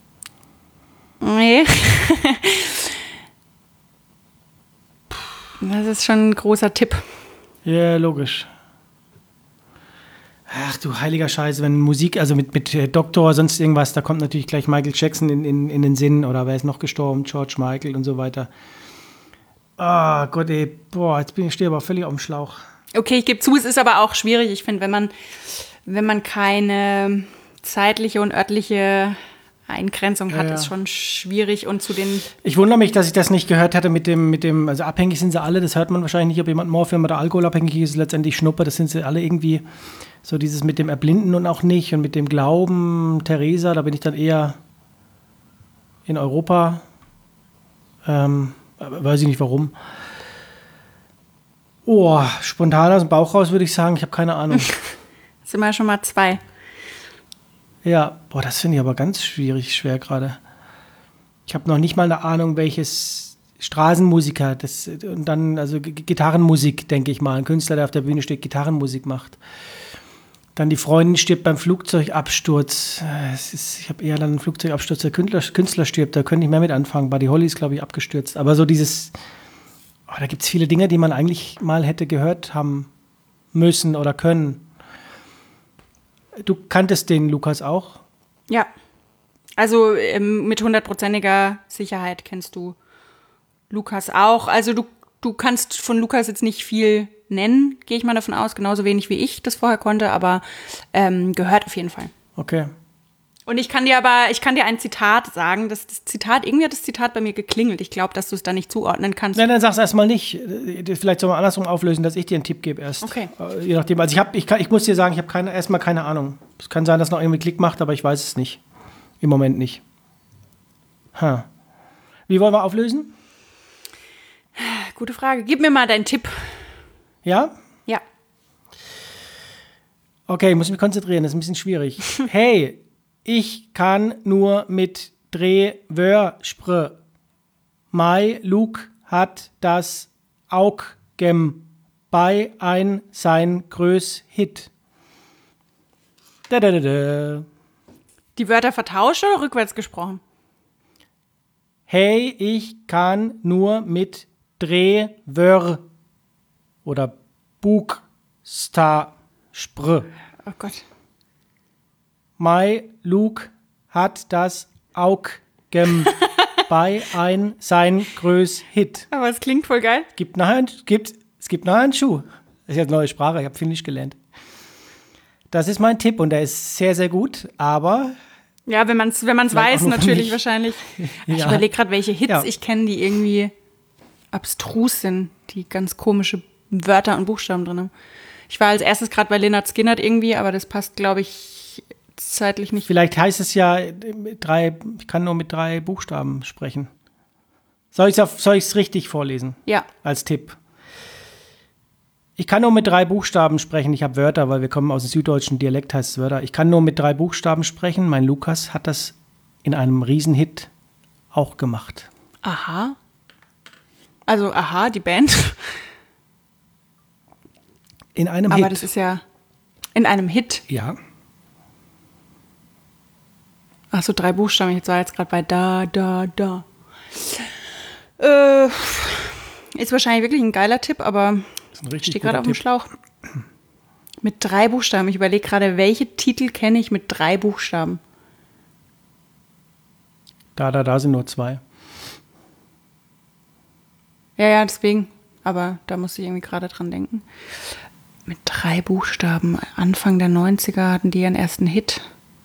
Nee. Das ist schon ein großer Tipp. Ja, yeah, logisch. Ach du heiliger Scheiße, wenn Musik, also mit, mit Doktor, sonst irgendwas, da kommt natürlich gleich Michael Jackson in, in, in den Sinn, oder wer ist noch gestorben, George Michael und so weiter. Ah oh Gott, ey, boah, jetzt bin ich stehe aber völlig auf dem Schlauch. Okay, ich gebe zu, es ist aber auch schwierig. Ich finde, wenn man, wenn man keine zeitliche und örtliche Eingrenzung hat, ja, ist schon schwierig. Und zu den Ich wundere mich, dass ich das nicht gehört hatte mit dem, mit dem, also abhängig sind sie alle, das hört man wahrscheinlich nicht, ob jemand Morphium oder alkoholabhängig ist, letztendlich Schnuppe, das sind sie alle irgendwie, so dieses mit dem Erblinden und auch nicht und mit dem Glauben, Theresa, da bin ich dann eher in Europa, ähm, weiß ich nicht warum. Oh, spontan aus dem Bauch raus würde ich sagen, ich habe keine Ahnung. Das sind wir schon mal zwei. Ja, boah, das finde ich aber ganz schwierig, schwer gerade. Ich habe noch nicht mal eine Ahnung, welches Straßenmusiker, das, und dann, also G- Gitarrenmusik, denke ich mal, ein Künstler, der auf der Bühne steht, Gitarrenmusik macht. Dann die Freundin stirbt beim Flugzeugabsturz. Es ist, ich habe eher dann einen Flugzeugabsturz, der Künstler, Künstler stirbt, da könnte ich mehr mit anfangen. Buddy Holly ist, glaube ich, abgestürzt. Aber so dieses, oh, da gibt es viele Dinge, die man eigentlich mal hätte gehört haben müssen oder können. Du kanntest den Lukas auch? Ja. Also ähm, mit hundertprozentiger Sicherheit kennst du Lukas auch. Also du, du kannst von Lukas jetzt nicht viel nennen, gehe ich mal davon aus. Genauso wenig wie ich das vorher konnte, aber ähm, gehört auf jeden Fall. Okay. Und ich kann dir aber, ich kann dir ein Zitat sagen. Das, das Zitat, irgendwie hat das Zitat bei mir geklingelt. Ich glaube, dass du es da nicht zuordnen kannst. Nein, dann sag's erstmal nicht. Vielleicht soll man andersrum auflösen, dass ich dir einen Tipp gebe erst. Okay. Je nachdem. Also ich, hab, ich, kann, ich muss dir sagen, ich habe keine, erstmal keine Ahnung. Es kann sein, dass noch irgendwie Klick macht, aber ich weiß es nicht. Im Moment nicht. Huh. Wie wollen wir auflösen? Gute Frage. Gib mir mal deinen Tipp. Ja? Ja. Okay, ich muss mich konzentrieren, das ist ein bisschen schwierig. Hey, ich kann nur mit Drehwör spr. Mai Luke hat das Augem bei ein sein größ Hit. Da, da, da, da. Die Wörter vertauscht oder rückwärts gesprochen? Hey, ich kann nur mit Drehwör oder Bugsta spr. Oh Gott. Mai Luke hat das Augem bei ein sein größ Hit. Aber es klingt voll geil. Gibt nachher ein, gibt, es gibt nachher einen Schuh. Das ist jetzt eine neue Sprache, ich habe Finnisch gelernt. Das ist mein Tipp und der ist sehr, sehr gut, aber... Ja, wenn man es wenn man's weiß, natürlich wahrscheinlich. Ich Ja. überlege gerade, welche Hits Ja. ich kenne, die irgendwie abstrus sind, die ganz komische Wörter und Buchstaben drin haben. Ich war als erstes gerade bei Lynyrd Skynyrd irgendwie, aber das passt, glaube ich, zeitlich nicht. Vielleicht heißt es ja, drei, ich kann nur mit drei Buchstaben sprechen. Soll ich es soll ich's richtig vorlesen? Ja. Als Tipp. Ich kann nur mit drei Buchstaben sprechen. Ich habe Wörter, weil wir kommen aus dem süddeutschen Dialekt, heißt es Wörter. Ich kann nur mit drei Buchstaben sprechen. Mein Lukas hat das in einem Riesenhit auch gemacht. Aha. Also, aha, die Band. In einem Aber Hit. das ist ja in einem Hit. Ja. Ach so, drei Buchstaben. Ich war jetzt gerade bei da, da, da. Äh, ist wahrscheinlich wirklich ein geiler Tipp, aber Das ist ein ich richtig stehe gerade guter auf dem Tipp. Schlauch. Mit drei Buchstaben. Ich überlege gerade, welche Titel kenne ich mit drei Buchstaben? Da, da, da sind nur zwei. Ja, ja, deswegen. Aber da musste ich irgendwie gerade dran denken. Mit drei Buchstaben. Anfang der neunziger hatten die ihren ersten Hit.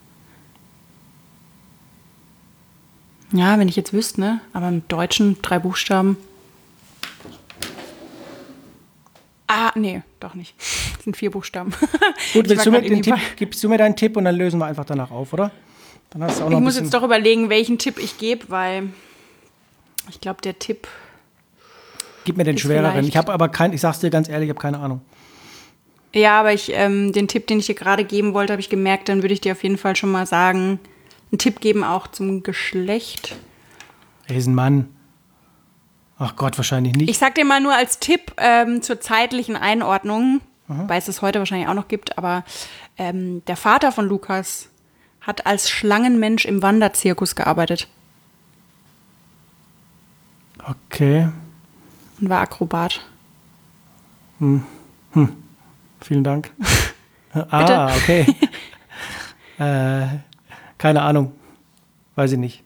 Ja, wenn ich jetzt wüsste, ne? Aber mit deutschen drei Buchstaben. Ah, nee, doch nicht. Das sind vier Buchstaben. Gut, Ich willst war du mir grad den irgendwie Tipp, bei- gibst du mir deinen Tipp und dann lösen wir einfach danach auf, oder? Dann hast du auch noch Ich ein muss bisschen, jetzt doch überlegen, welchen Tipp ich gebe, weil ich glaube, der Tipp. Gib mir den ist schwereren. vielleicht- Ich habe aber kein, ich sag's dir ganz ehrlich, ich habe keine Ahnung. Ja, aber ich, ähm, den Tipp, den ich dir gerade geben wollte, habe ich gemerkt, dann würde ich dir auf jeden Fall schon mal sagen, einen Tipp geben auch zum Geschlecht. Er ist ein Mann. Ach Gott, wahrscheinlich nicht. Ich sag dir mal nur als Tipp ähm, zur zeitlichen Einordnung, weil es das heute wahrscheinlich auch noch gibt, aber ähm, der Vater von Lukas hat als Schlangenmensch im Wanderzirkus gearbeitet Okay, und war Akrobat. vielen Dank. ah, okay. äh, keine Ahnung. Weiß ich nicht.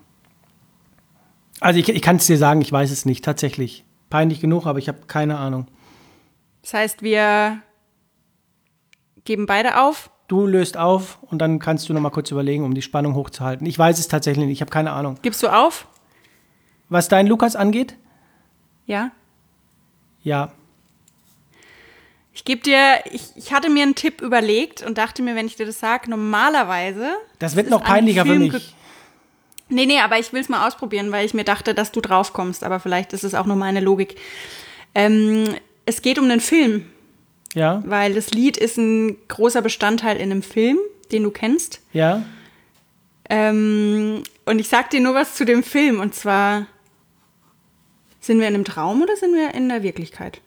Also ich, ich kann es dir sagen, ich weiß es nicht, tatsächlich. Peinlich genug, aber ich habe keine Ahnung. Das heißt, wir geben beide auf. Du löst auf und dann kannst du noch mal kurz überlegen, um die Spannung hochzuhalten. Ich weiß es tatsächlich nicht, ich habe keine Ahnung. Gibst du auf? Was dein Lukas angeht? Ja. Ja. Ich gebe dir, ich, ich hatte mir einen Tipp überlegt und dachte mir, wenn ich dir das sage, normalerweise. Das wird ist noch an peinlicher für Film mich. ge- Nee, nee, aber ich will es mal ausprobieren, weil ich mir dachte, dass du drauf kommst. Aber vielleicht ist es auch nur meine Logik. Ähm, es geht um einen Film, Ja, weil das Lied ist ein großer Bestandteil in einem Film, den du kennst. ja. Ähm, und ich sag dir nur was zu dem Film. Und zwar, sind wir in einem Traum oder sind wir in der Wirklichkeit?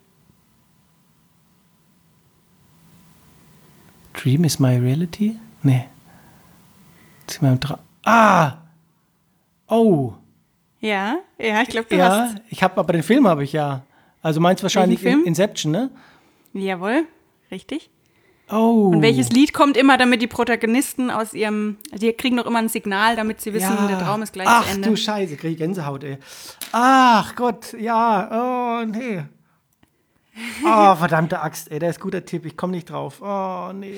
Dream is my reality? Nee. Sind wir im Tra- ah! Oh! Ja, ja, ich glaube, du Ja, hast. ich habe aber den Film habe ich ja. Also meinst wahrscheinlich Welchen Film? In- Inception, ne? Jawohl, Richtig? Oh. Und welches Lied kommt immer, damit die Protagonisten aus ihrem, die kriegen doch immer ein Signal, damit sie wissen, Ja. der Traum ist gleich Ach, zu Ende. du Scheiße, krieg ich Gänsehaut, ey. Ach Gott, ja, oh nee. Oh, verdammte Axt, ey, der ist guter Tipp, ich komme nicht drauf. Oh, nee.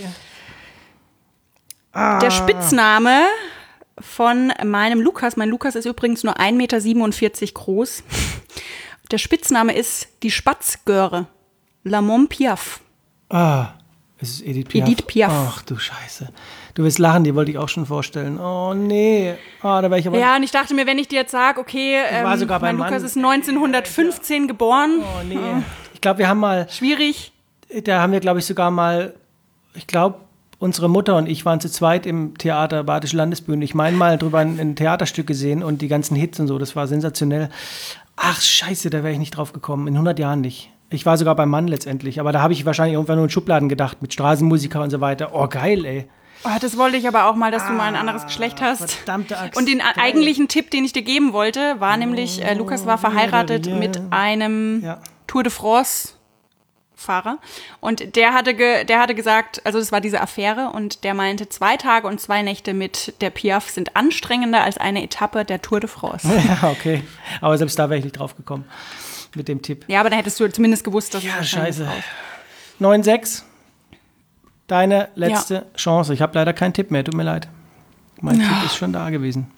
Ah. Der Spitzname von meinem Lukas, mein Lukas ist übrigens nur ein Meter siebenundvierzig groß. Der Spitzname ist die Spatzgöre. La Mom Piaf. Ah, es ist Edith Piaf. Edith Piaf. Ach du Scheiße. Du wirst lachen, die wollte ich auch schon vorstellen. Oh nee. Ah, da wäre ich aber... Ja, und ich dachte mir, wenn ich dir jetzt sage, okay, war ähm, sogar mein beim Lukas Mann. ist neunzehnhundertfünfzehn geboren. Oh nee. Ich glaube, wir haben mal... Schwierig. Da haben wir, glaube ich, sogar mal... Ich glaube, unsere Mutter und ich waren zu zweit im Theater Badische Landesbühne. Ich meine mal drüber ein, ein Theaterstück gesehen und die ganzen Hits und so. Das war sensationell. Ach, scheiße, da wäre ich nicht drauf gekommen. In hundert Jahren nicht. Ich war sogar beim Mann letztendlich. Aber da habe ich wahrscheinlich irgendwann nur in Schubladen gedacht. Mit Straßenmusiker und so weiter. Oh, geil, ey. Oh, das wollte ich aber auch mal, dass du mal ein anderes Geschlecht hast. Verdammte Axt. Und den Geil. eigentlichen Tipp, den ich dir geben wollte, war nämlich, äh, Lukas war verheiratet ja. mit einem Ja. Tour de France Fahrer. Und der hatte, ge, der hatte gesagt, also das war diese Affäre, und der meinte, zwei Tage und zwei Nächte mit der Piaf sind anstrengender als eine Etappe der Tour de France. Ja, okay. Aber selbst da wäre ich nicht drauf gekommen. Mit dem Tipp. Ja, aber dann hättest du zumindest gewusst, dass Ja, es wahrscheinlich scheiße. raus. neun sechs. Deine letzte Chance. Ich habe leider keinen Tipp mehr. Tut mir leid. Mein Ja. Tipp ist schon da gewesen.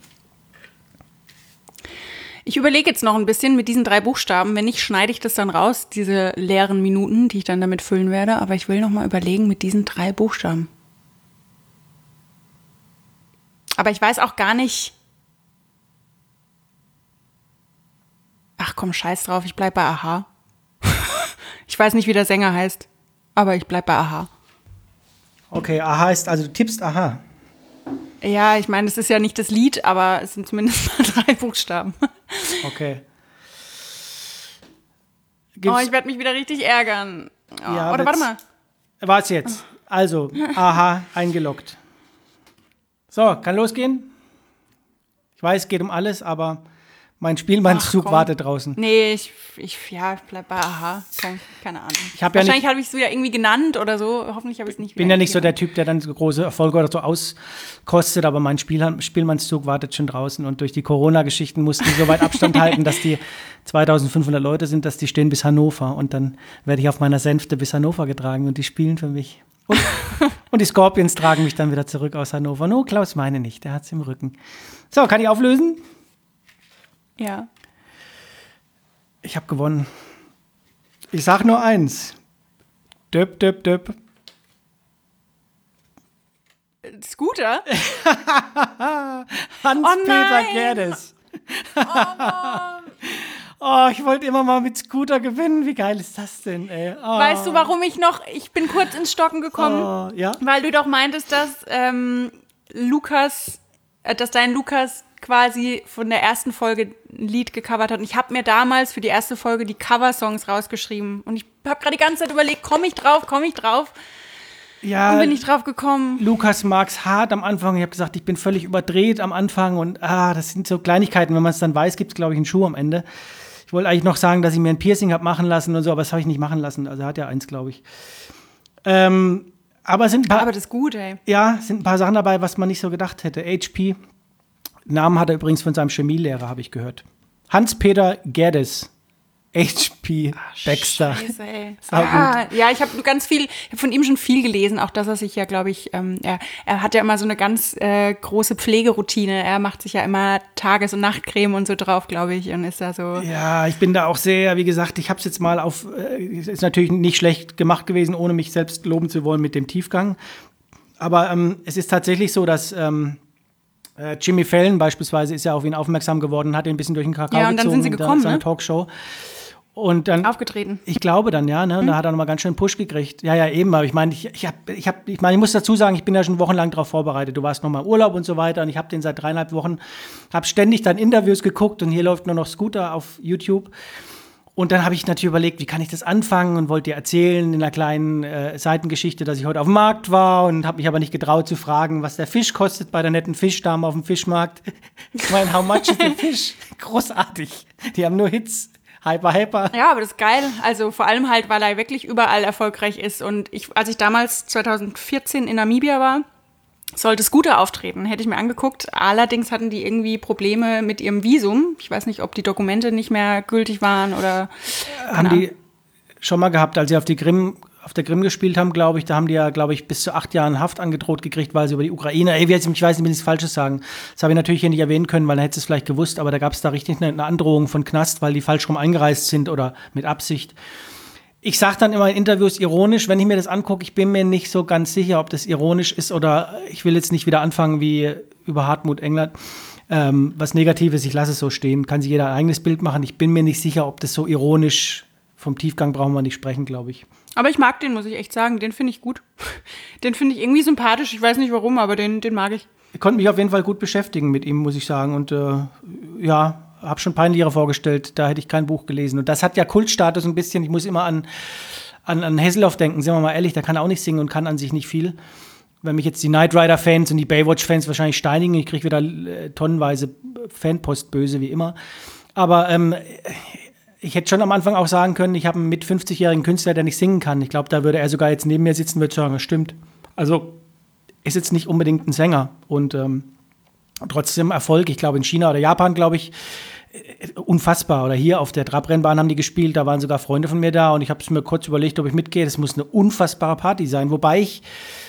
Ich überlege jetzt noch ein bisschen mit diesen drei Buchstaben. Wenn nicht, schneide ich das dann raus, diese leeren Minuten, die ich dann damit füllen werde. Aber ich will noch mal überlegen mit diesen drei Buchstaben. Aber ich weiß auch gar nicht. Ach komm, scheiß drauf, ich bleib bei Aha. Ich weiß nicht, wie der Sänger heißt, aber ich bleib bei Aha. Okay, Aha heißt, also du tippst Aha. Ja, ich meine, es ist ja nicht das Lied, aber es sind zumindest mal drei Buchstaben. Okay. Oh, Gibt's, ich werde mich wieder richtig ärgern. Oh, Ja, oder warte mal. Warte jetzt. Also, Aha, eingeloggt. So, kann losgehen? Ich weiß, es geht um alles, aber mein Spielmannszug Ach, komm. wartet draußen. Nee, ich, ich, ja, ich bleib bei Aha. Komm, keine Ahnung. Ich hab ja Wahrscheinlich nicht- habe ich es wieder irgendwie genannt oder so. Hoffentlich habe ich es nicht Ich bin wieder ja nicht so der genannt. Typ, der dann so große Erfolge oder so auskostet, aber mein Spiel, Spielmannszug wartet schon draußen. Und durch die Corona-Geschichten mussten die so weit Abstand halten, dass die zweitausendfünfhundert Leute sind, dass die stehen bis Hannover. Und dann werde ich auf meiner Sänfte bis Hannover getragen und die spielen für mich. Und, und die Scorpions tragen mich dann wieder zurück aus Hannover. No, Klaus meine nicht, der hat's im Rücken. So, kann ich auflösen? Ja. Ich habe gewonnen. Ich sag nur eins. Döp, döp, döp. Scooter? Hans-Peter nein! Gerdes. Oh, ich wollte immer mal mit Scooter gewinnen. Wie geil ist das denn, ey? Oh. Weißt du, warum ich noch, ich bin kurz ins Stocken gekommen, Oh, ja? weil du doch meintest, dass ähm, Lukas, äh, dass dein Lukas quasi von der ersten Folge ein Lied gecovert hat. Und ich habe mir damals für die erste Folge die Coversongs rausgeschrieben. Und ich habe gerade die ganze Zeit überlegt, komme ich drauf, komme ich drauf? Ja, Und bin ich drauf gekommen. Lukas mag's hart am Anfang. Ich habe gesagt, ich bin völlig überdreht am Anfang. Und ah, das sind so Kleinigkeiten. Wenn man es dann weiß, gibt es, glaube ich, einen Schuh am Ende. Ich wollte eigentlich noch sagen, dass ich mir ein Piercing habe machen lassen und so, aber das habe ich nicht machen lassen. Also er hat ja eins, glaube ich. Ähm, aber es sind ein paar, Aber das ist gut, ey. ja, es sind ein paar Sachen dabei, was man nicht so gedacht hätte. H P, Namen hat er übrigens von seinem Chemielehrer, habe ich gehört. Hans-Peter Gerdes. H P Baxter. Scheiße, ey. Sau Ah, ja, ich habe ganz viel, ich habe von ihm schon viel gelesen, auch dass er sich ja, glaube ich, ähm, er, er hat ja immer so eine ganz äh, große Pflegeroutine. Er macht sich ja immer Tages- und Nachtcreme und so drauf, glaube ich, und ist da so. Ja, ich bin da auch sehr, wie gesagt, ich habe es jetzt mal auf, äh, es ist natürlich nicht schlecht gemacht gewesen, ohne mich selbst loben zu wollen mit dem Tiefgang. Aber ähm, es ist tatsächlich so, dass ähm, äh, Jimmy Fallon beispielsweise ist ja auf ihn aufmerksam geworden, hat ihn ein bisschen durch den Kakao Ja, und dann gezogen sind sie in der- gekommen, seiner ne? Talkshow. Und dann Aufgetreten. Ich glaube dann, ja, ne? Und da hat er nochmal ganz schön einen Push gekriegt. Ja, ja, eben, aber ich meine, ich, ich, hab, ich, hab, ich, mein, ich muss dazu sagen, ich bin ja schon wochenlang darauf vorbereitet. Du warst nochmal im Urlaub und so weiter und ich habe den seit dreieinhalb Wochen, habe ständig dann Interviews geguckt und hier läuft nur noch Scooter auf YouTube. Und dann habe ich natürlich überlegt, wie kann ich das anfangen und wollte dir erzählen in einer kleinen äh, Seitengeschichte, dass ich heute auf dem Markt war und habe mich aber nicht getraut zu fragen, was der Fisch kostet bei der netten Fischdame auf dem Fischmarkt. Ich meine, how much is the fish? Großartig. Die haben nur Hits. Hyper, hyper. Ja, aber das ist geil. Also vor allem halt, weil er wirklich überall erfolgreich ist. Und ich, als ich damals zwanzig vierzehn in Namibia war, sollte Scooter auftreten, hätte ich mir angeguckt. Allerdings hatten die irgendwie Probleme mit ihrem Visum. Ich weiß nicht, ob die Dokumente nicht mehr gültig waren oder... Haben die schon mal gehabt, als sie auf die Krim, auf der Krim gespielt haben, glaube ich, da haben die ja, glaube ich, bis zu acht Jahren Haft angedroht gekriegt, weil sie über die Ukraine, ey, ich weiß nicht, wenn ich nichts Falsches sagen. Das habe ich natürlich hier nicht erwähnen können, weil dann hätte es vielleicht gewusst, aber da gab es da richtig eine, eine Androhung von Knast, weil die falsch rum eingereist sind oder mit Absicht. Ich sage dann immer in Interviews ironisch, wenn ich mir das angucke, ich bin mir nicht so ganz sicher, ob das ironisch ist oder ich will jetzt nicht wieder anfangen wie über Hartmut Engler. Ähm, was Negatives, ich lasse es so stehen, kann sich jeder ein eigenes Bild machen. Ich bin mir nicht sicher, ob das so ironisch, vom Tiefgang brauchen wir nicht sprechen, glaube ich. Aber ich mag den, muss ich echt sagen, den finde ich gut. Den finde ich irgendwie sympathisch, ich weiß nicht warum, aber den, den mag ich. Ich konnte mich auf jeden Fall gut beschäftigen mit ihm, muss ich sagen und äh, ja, habe schon peinlichere vorgestellt, da hätte ich kein Buch gelesen. Und das hat ja Kultstatus ein bisschen. Ich muss immer an, an, an Hesselhoff denken, sind wir mal ehrlich, der kann auch nicht singen und kann an sich nicht viel. Wenn mich jetzt die Knight Rider-Fans und die Baywatch-Fans wahrscheinlich steinigen, ich kriege wieder äh, tonnenweise Fanpost, böse wie immer. Aber ähm, ich hätte schon am Anfang auch sagen können, ich habe einen mit fünfzigjährigen Künstler, der nicht singen kann. Ich glaube, da würde er sogar jetzt neben mir sitzen und würde sagen, das stimmt. Also ist jetzt nicht unbedingt ein Sänger. Und ähm, trotzdem Erfolg. Ich glaube, in China oder Japan, glaube ich, unfassbar. Oder hier auf der Trabrennbahn haben die gespielt, da waren sogar Freunde von mir da und ich habe es mir kurz überlegt, ob ich mitgehe. Das muss eine unfassbare Party sein. Wobei ich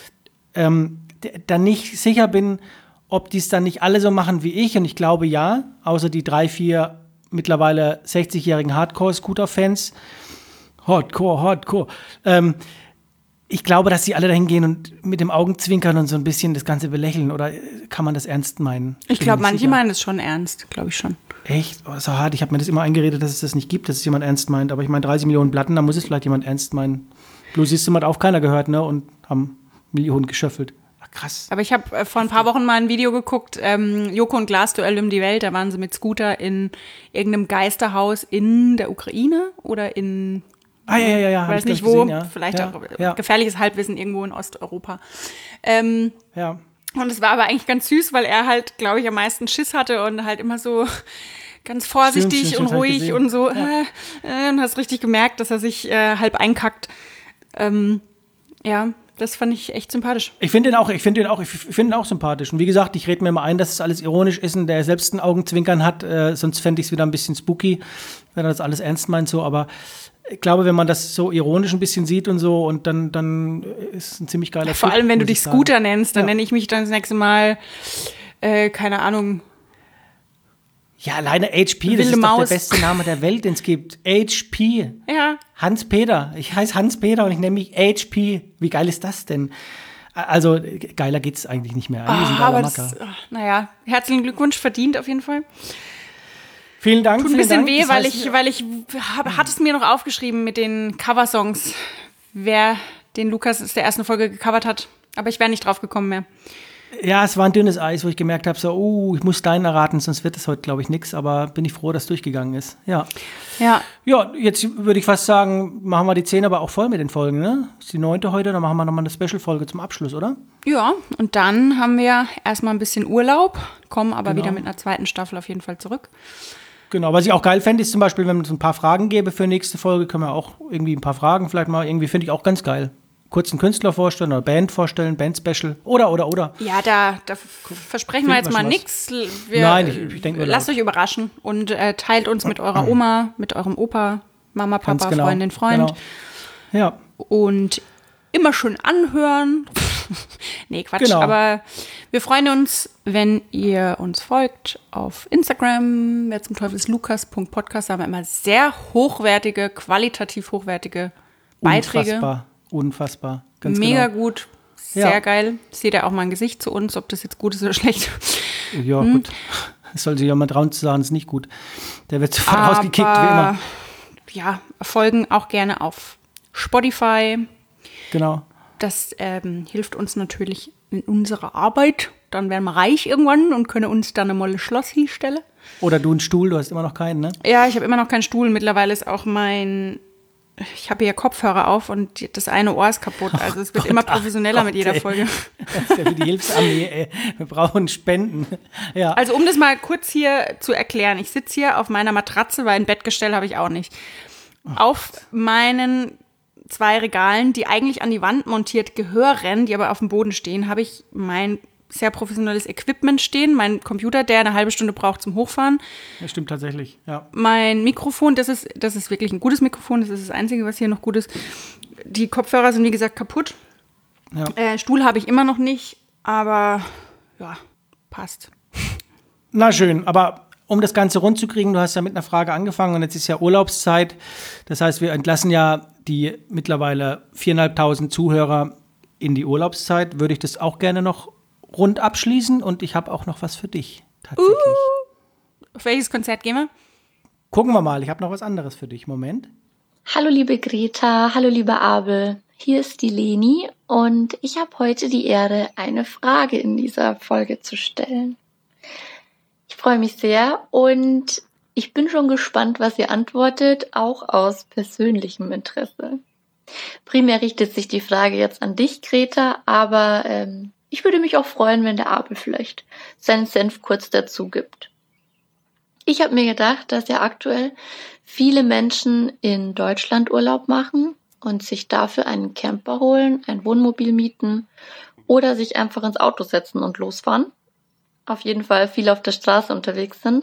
ähm, d- dann nicht sicher bin, ob die es dann nicht alle so machen wie ich. Und ich glaube ja, außer die drei, vier mittlerweile sechzigjährigen Hardcore-Scooter-Fans. Hardcore, Hardcore. Ähm, Ich glaube, dass sie alle dahin gehen und mit dem Augenzwinkern und so ein bisschen das Ganze belächeln. Oder kann man das ernst meinen? Ich Bin glaube, mir manche sicher. meinen es schon ernst, glaube ich schon. Echt? Oh, so hart. Ich habe mir das immer eingeredet, dass es das nicht gibt, dass es jemand ernst meint. Aber ich meine, dreißig Millionen Platten, da muss es vielleicht jemand ernst meinen. Blue System hat auch keiner gehört, ne? Und haben Millionen geschöffelt. Ach, krass. Aber ich habe äh, vor ein paar Wochen mal ein Video geguckt, ähm, Joko und Glas Duell um die Welt. Da waren sie mit Scooter in irgendeinem Geisterhaus in der Ukraine oder in... Ah, ja, ja, ja. Ich weiß hab nicht ich wo, gesehen, ja. vielleicht ja, auch ja, gefährliches Halbwissen irgendwo in Osteuropa. Ähm, ja. und es war aber eigentlich ganz süß, weil er halt, glaube ich, am meisten Schiss hatte und halt immer so ganz vorsichtig Stimmt, und stimmt, ruhig gesehen. und so. Ja. Äh, äh, und hast richtig gemerkt, dass er sich äh, halb einkackt. Ähm, ja, das fand ich echt sympathisch. Ich finde ihn auch, ich finde ihn auch, ich finde ihn auch sympathisch. Und wie gesagt, ich rede mir mal ein, dass es alles ironisch ist und der selbst ein Augenzwinkern hat. Äh, sonst fände ich es wieder ein bisschen spooky, wenn er das alles ernst meint so. Aber ich glaube, wenn man das so ironisch ein bisschen sieht und so, und dann, dann ist es ein ziemlich geiler Vor Typ, allem, wenn du muss dich ich sagen. Scooter nennst, dann Ja. nenne ich mich dann das nächste Mal, äh, keine Ahnung. Ja, alleine H P, das Wilde ist doch Maus. der beste Name der Welt, den es gibt. H P. Ja, Hans-Peter. Ich heiße Hans-Peter und ich nenne mich H P. Wie geil ist das denn? Also, geiler geht's eigentlich nicht mehr. Eigentlich ist ein oh, geiler aber Macker. das, oh, naja, herzlichen Glückwunsch, verdient auf jeden Fall. Vielen Dank. Tut ein vielen bisschen Dank. weh, Das weil heißt, ich, weil ich hab, hatte es mir noch aufgeschrieben mit den Coversongs, wer den Lukas aus der ersten Folge gecovert hat. Aber ich wäre nicht drauf gekommen mehr. Ja, es war ein dünnes Eis, wo ich gemerkt habe, so, uh, ich muss deinen erraten, sonst wird es heute, glaube ich, nichts. Aber bin ich froh, dass es durchgegangen ist. Ja. Ja, Ja, jetzt würde ich fast sagen, machen wir die zehn aber auch voll mit den Folgen, ne? Das ist die neunte heute, dann machen wir nochmal eine Special-Folge zum Abschluss, oder? ja, und dann haben wir erstmal ein bisschen Urlaub, kommen aber Genau. wieder mit einer zweiten Staffel auf jeden Fall zurück. Genau, was ich auch geil fände, ist zum Beispiel, wenn es ein paar Fragen gäbe für nächste Folge, können wir auch irgendwie ein paar Fragen vielleicht mal, irgendwie finde ich auch ganz geil. Kurz einen Künstler vorstellen oder Band vorstellen, Band-Special oder, oder, oder. Ja, da, da versprechen wir Finden jetzt wir mal schon nichts. Nein, ich- ich denk nur Lasst laut. euch überraschen und äh, teilt uns mit eurer Oma, mit eurem Opa, Mama, Ganz Papa, genau. Freundin, Freund. Genau. Ja, Und immer schön anhören. Nee, Quatsch. Genau. Aber wir freuen uns, wenn ihr uns folgt auf Instagram. Wer zum Teufel ist Lukas Punkt Podcast. Da haben wir immer sehr hochwertige, qualitativ hochwertige Beiträge. unfassbar, unfassbar. Ganz Mega genau. gut. Sehr Ja. geil. Seht ihr auch mal ein Gesicht zu uns, ob das jetzt gut ist oder schlecht. Ja, Hm? gut. Es soll sich ja mal trauen zu sagen, ist nicht gut. Der wird sofort rausgekickt, wie immer. Ja, folgen auch gerne auf Spotify. Genau. Das ähm, hilft uns natürlich in unserer Arbeit. Dann werden wir reich irgendwann und können uns dann einmal ein Schloss hinstellen. Oder du einen Stuhl, du hast immer noch keinen, ne? Ja, ich habe immer noch keinen Stuhl. Mittlerweile ist auch mein ich habe hier Kopfhörer auf und das eine Ohr ist kaputt. Also es wird oh immer professioneller Gott, mit jeder ey. Folge. Das ist ja wie die Hilfsarmee, ey. Wir brauchen Spenden. Ja. Also um das mal kurz hier zu erklären. Ich sitze hier auf meiner Matratze, weil ein Bettgestell habe ich auch nicht. Auf meinen zwei Regalen, die eigentlich an die Wand montiert gehören, die aber auf dem Boden stehen, habe ich mein sehr professionelles Equipment stehen. Mein Computer, der eine halbe Stunde braucht zum Hochfahren. Das stimmt tatsächlich, ja. Mein Mikrofon, das ist, das ist wirklich ein gutes Mikrofon. Das ist das Einzige, was hier noch gut ist. Die Kopfhörer sind, wie gesagt, kaputt. Ja. Äh, Stuhl habe ich immer noch nicht, aber ja, passt. Na schön, aber um das Ganze rund zu kriegen, du hast ja mit einer Frage angefangen und jetzt ist ja Urlaubszeit. Das heißt, wir entlassen ja die mittlerweile viertausendfünfhundert Zuhörer in die Urlaubszeit. Würde ich das auch gerne noch rund abschließen und ich habe auch noch was für dich, tatsächlich. Uh, auf welches Konzert gehen wir? Gucken wir mal, ich habe noch was anderes für dich. Moment. Hallo liebe Greta, hallo liebe Abel, hier ist die Leni und ich habe heute die Ehre, eine Frage in dieser Folge zu stellen. Ich freue mich sehr und ich bin schon gespannt, was ihr antwortet, auch aus persönlichem Interesse. Primär richtet sich die Frage jetzt an dich, Greta, aber ähm, ich würde mich auch freuen, wenn der Abel vielleicht seinen Senf kurz dazu gibt. Ich habe mir gedacht, dass ja aktuell viele Menschen in Deutschland Urlaub machen und sich dafür einen Camper holen, ein Wohnmobil mieten oder sich einfach ins Auto setzen und losfahren. Auf jeden Fall viel auf der Straße unterwegs sind.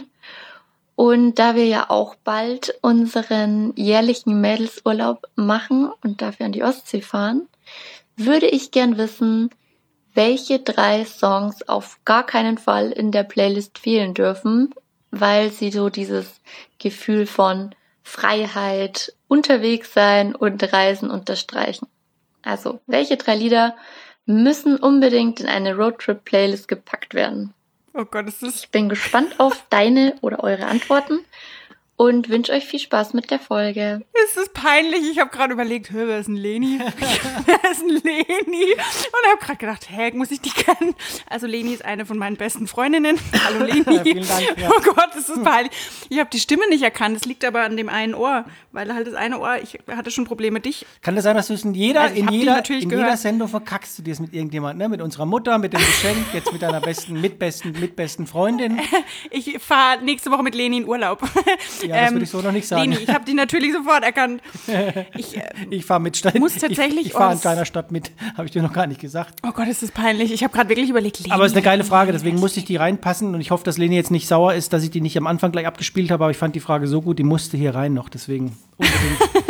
Und da wir ja auch bald unseren jährlichen Mädelsurlaub machen und dafür an die Ostsee fahren, würde ich gern wissen, welche drei Songs auf gar keinen Fall in der Playlist fehlen dürfen, weil sie so dieses Gefühl von Freiheit, unterwegs sein und Reisen unterstreichen. Also, welche drei Lieder müssen unbedingt in eine Roadtrip-Playlist gepackt werden? Oh Gott, ist das... Ich bin gespannt auf deine oder eure Antworten und wünsche euch viel Spaß mit der Folge. Es ist peinlich. Ich habe gerade überlegt, hör, wer ist ein Leni? Wer ist ein Leni? Und habe gerade gedacht, hä, muss ich die kennen? Also Leni ist eine von meinen besten Freundinnen. Hallo Leni. Ja, vielen Dank, ja. Oh Gott, das ist peinlich. Ich habe die Stimme nicht erkannt. Das liegt aber an dem einen Ohr, weil halt das eine Ohr, ich hatte schon Probleme mit dich. Kann das sein, dass du es in jeder, Also ich in hab die jeder, natürlich in gehört. jeder Sendung verkackst du dir es mit irgendjemandem, ne? Mit unserer Mutter, mit dem Geschenk, jetzt mit deiner besten, mitbesten, mitbesten Freundin. Ich fahre nächste Woche mit Leni in Urlaub. Ja, das würde ich so noch nicht sagen. Leni, ich habe die natürlich sofort erkannt. Ich, äh, Ich fahre mit Stadt. muss tatsächlich- Ich, ich fahre oh, in das- deiner Stadt mit. Habe ich dir noch gar nicht gesagt. oh Gott, ist das peinlich. Ich habe gerade wirklich überlegt, Leni. Aber es ist eine geile Frage, deswegen musste ich die reinpassen und ich hoffe, dass Leni jetzt nicht sauer ist, dass ich die nicht am Anfang gleich abgespielt habe, aber ich fand die Frage so gut, die musste hier rein noch, deswegen unbedingt.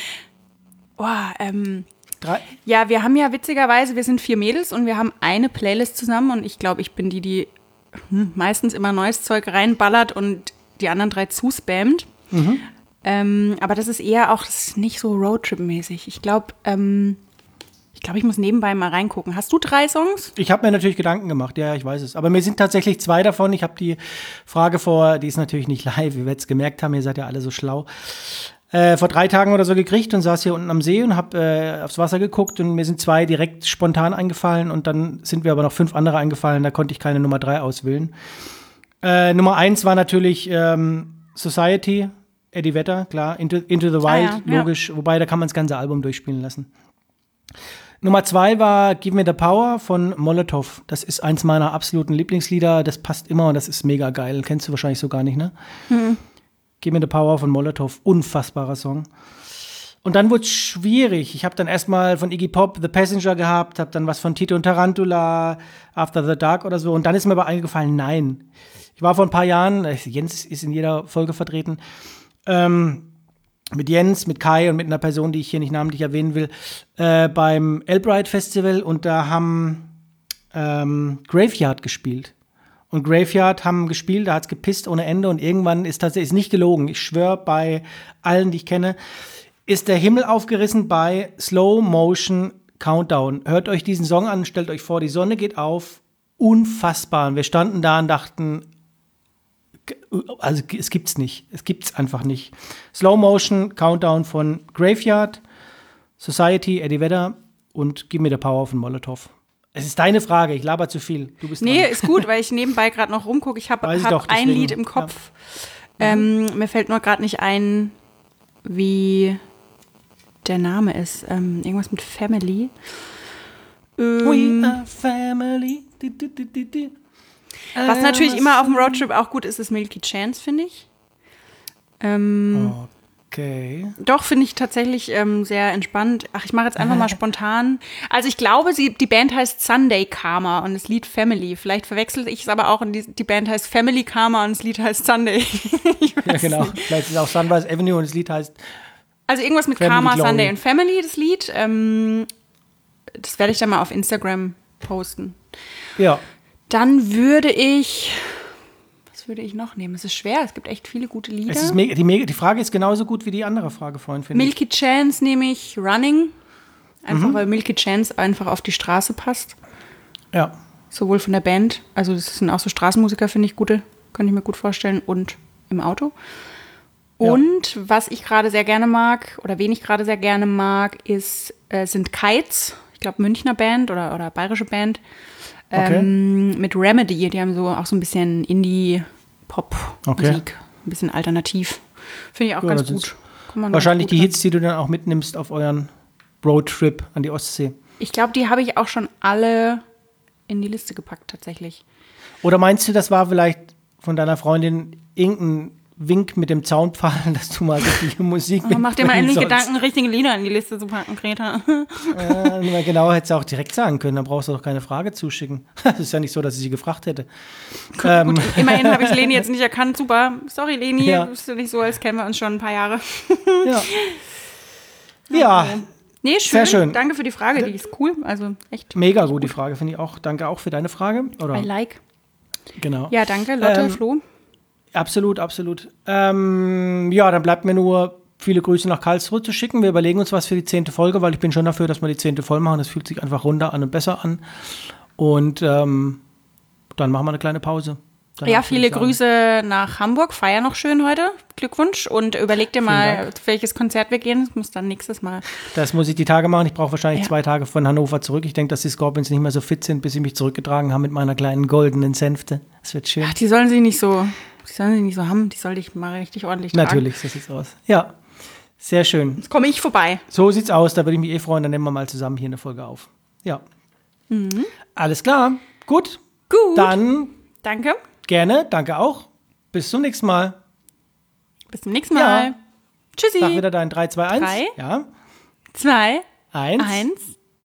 Oh, ähm, Drei, ja, wir haben ja witzigerweise, wir sind vier Mädels und wir haben eine Playlist zusammen und ich glaube, ich bin die, die hm, meistens immer neues Zeug reinballert und die anderen drei zuspammt. Mhm. Ähm, aber das ist eher auch das ist nicht so Roadtrip-mäßig. Ich glaube, ähm, ich glaube, ich muss nebenbei mal reingucken. Hast du drei Songs? Ich habe mir natürlich Gedanken gemacht, ja, ich weiß es. Aber mir sind tatsächlich zwei davon. Ich habe die Frage vor, die ist natürlich nicht live, wie wir jetzt gemerkt haben, ihr seid ja alle so schlau, äh, vor drei Tagen oder so gekriegt und saß hier unten am See und habe äh, aufs Wasser geguckt und mir sind zwei direkt spontan eingefallen und dann sind mir aber noch fünf andere eingefallen, da konnte ich keine Nummer drei auswählen. Äh, Nummer eins war natürlich ähm, Society, Eddie Vedder, klar, Into, Into the Wild, Ah, ja, logisch, ja. Wobei da kann man das ganze Album durchspielen lassen. Nummer zwei war Give Me the Power von Molotov. Das ist eins meiner absoluten Lieblingslieder. Das passt immer und das ist mega geil. Kennst du wahrscheinlich so gar nicht, ne? Hm. Give Me the Power von Molotov. Unfassbarer Song. Und dann wurde es schwierig. Ich habe dann erstmal von Iggy Pop The Passenger gehabt, habe dann was von Tito und Tarantula, After the Dark oder so. Und dann ist mir aber eingefallen, nein. Ich war vor ein paar Jahren, Jens ist in jeder Folge vertreten, ähm, mit Jens, mit Kai und mit einer Person, die ich hier nicht namentlich erwähnen will, äh, beim Albright Festival und da haben ähm, Graveyard gespielt. Und Graveyard haben gespielt, da hat's gepisst ohne Ende und irgendwann ist das ist nicht gelogen. Ich schwöre bei allen, die ich kenne, ist der Himmel aufgerissen bei Slow Motion Countdown. Hört euch diesen Song an, stellt euch vor, die Sonne geht auf. Unfassbar. Und wir standen da und dachten, also es gibt's nicht. Es gibt's einfach nicht. Slow Motion Countdown von Graveyard, Society, Eddie Vedder und Give Me the Power von Molotov. Es ist deine Frage, ich laber zu viel. Du bist Nee, dran. ist gut, weil ich nebenbei gerade noch rumgucke. Ich habe Weiß ich hab doch, ein deswegen, Lied im Kopf. Ja. Ähm, mir fällt nur gerade nicht ein, wie der Name ist. Ähm, irgendwas mit Family. Ähm, We are family. Du, du, du, du, du. Was natürlich immer auf dem Roadtrip auch gut ist, ist Milky Chance, finde ich. Ähm, Okay. Doch, finde ich tatsächlich ähm, sehr entspannt. Ach, ich mache jetzt einfach mal spontan. Also ich glaube, sie, die Band heißt Sunday Karma und das Lied Family. Vielleicht verwechsel ich es aber auch und die, die Band heißt Family Karma und das Lied heißt Sunday. Ich weiß Ja, genau. nicht. Vielleicht ist es auch Sunrise Avenue und das Lied heißt Also irgendwas mit Family Karma, Glory. Sunday und Family, das Lied. Ähm, das werde ich dann mal auf Instagram posten. Ja. Dann würde ich... Was würde ich noch nehmen? Es ist schwer, es gibt echt viele gute Lieder. Es ist mega, die, mega, die Frage ist genauso gut wie die andere Frage vorhin, finde ich. Milky Chance nehme ich Running. Einfach Mhm. weil Milky Chance einfach auf die Straße passt. Ja. Sowohl von der Band, also das sind auch so Straßenmusiker, finde ich gute, kann ich mir gut vorstellen, und im Auto. Und ja. was ich gerade sehr gerne mag, oder wen ich gerade sehr gerne mag, ist, äh, sind Kites. Ich glaube, Münchner Band oder, oder bayerische Band. Okay. Ähm, mit Remedy, die haben so auch so ein bisschen Indie-Pop-Musik, Okay. ein bisschen alternativ. Finde ich auch Ja, ganz das gut. ist Kann man Wahrscheinlich ganz die gut Hits, die du dann auch mitnimmst auf euren Roadtrip an die Ostsee. hören. Ich glaube, die habe ich auch schon alle in die Liste gepackt, tatsächlich. Oder meinst du, das war vielleicht von deiner Freundin irgendein Wink mit dem Zaunpfahl, dass du mal richtige Musik Oh, mach dir mal endlich sollst? Gedanken, richtige Lieder in die Liste zu packen, Greta. Äh, genau, hättest du auch direkt sagen können, dann brauchst du doch keine Frage zuschicken. Das ist ja nicht so, dass ich sie gefragt hätte. ähm, Gut, immerhin habe ich Leni jetzt nicht erkannt. Super. Sorry, Leni. Ja. Ist ja nicht so, als kennen wir uns schon ein paar Jahre. ja. ja, Nee, schön. Sehr schön. Danke für die Frage, die ist cool. Also echt. mega gut die Frage, finde ich auch. Danke auch für deine Frage. Oder? I like. Genau. Ja, danke, Lotte, Ähm, Flo. Absolut, absolut. Ähm, ja, dann bleibt mir nur viele Grüße nach Karlsruhe zu schicken. Wir überlegen uns was für die zehnte Folge, weil ich bin schon dafür, dass wir die zehnte voll machen. Das fühlt sich einfach runder an und besser an. Und ähm, dann machen wir eine kleine Pause. Danach Ja, würde viele ich sagen. Grüße nach Hamburg. Feier noch schön heute. Glückwunsch. Und überleg dir mal, Dank. auf welches Konzert wir gehen. Das muss dann nächstes Mal. Das muss ich die Tage machen. Ich brauche wahrscheinlich Ja. zwei Tage von Hannover zurück. Ich denke, dass die Scorpions nicht mehr so fit sind, bis sie mich zurückgetragen haben mit meiner kleinen goldenen Sänfte. Das wird schön. Ach, die sollen sie nicht so, die sollen sie nicht so haben. Die soll ich mal richtig ordentlich tragen. Natürlich, so sieht's aus. Ja, sehr schön. Jetzt komme ich vorbei. So sieht's aus. Da würde ich mich eh freuen. Dann nehmen wir mal zusammen hier eine Folge auf. Ja. Mhm. Alles klar. Gut. Gut. Dann Danke. gerne. Danke auch. Bis zum nächsten Mal. Bis zum nächsten Mal. Ja. Tschüssi. Sag wieder dein drei, zwei, eins. Drei. Ja. Zwei. Eins. Eins.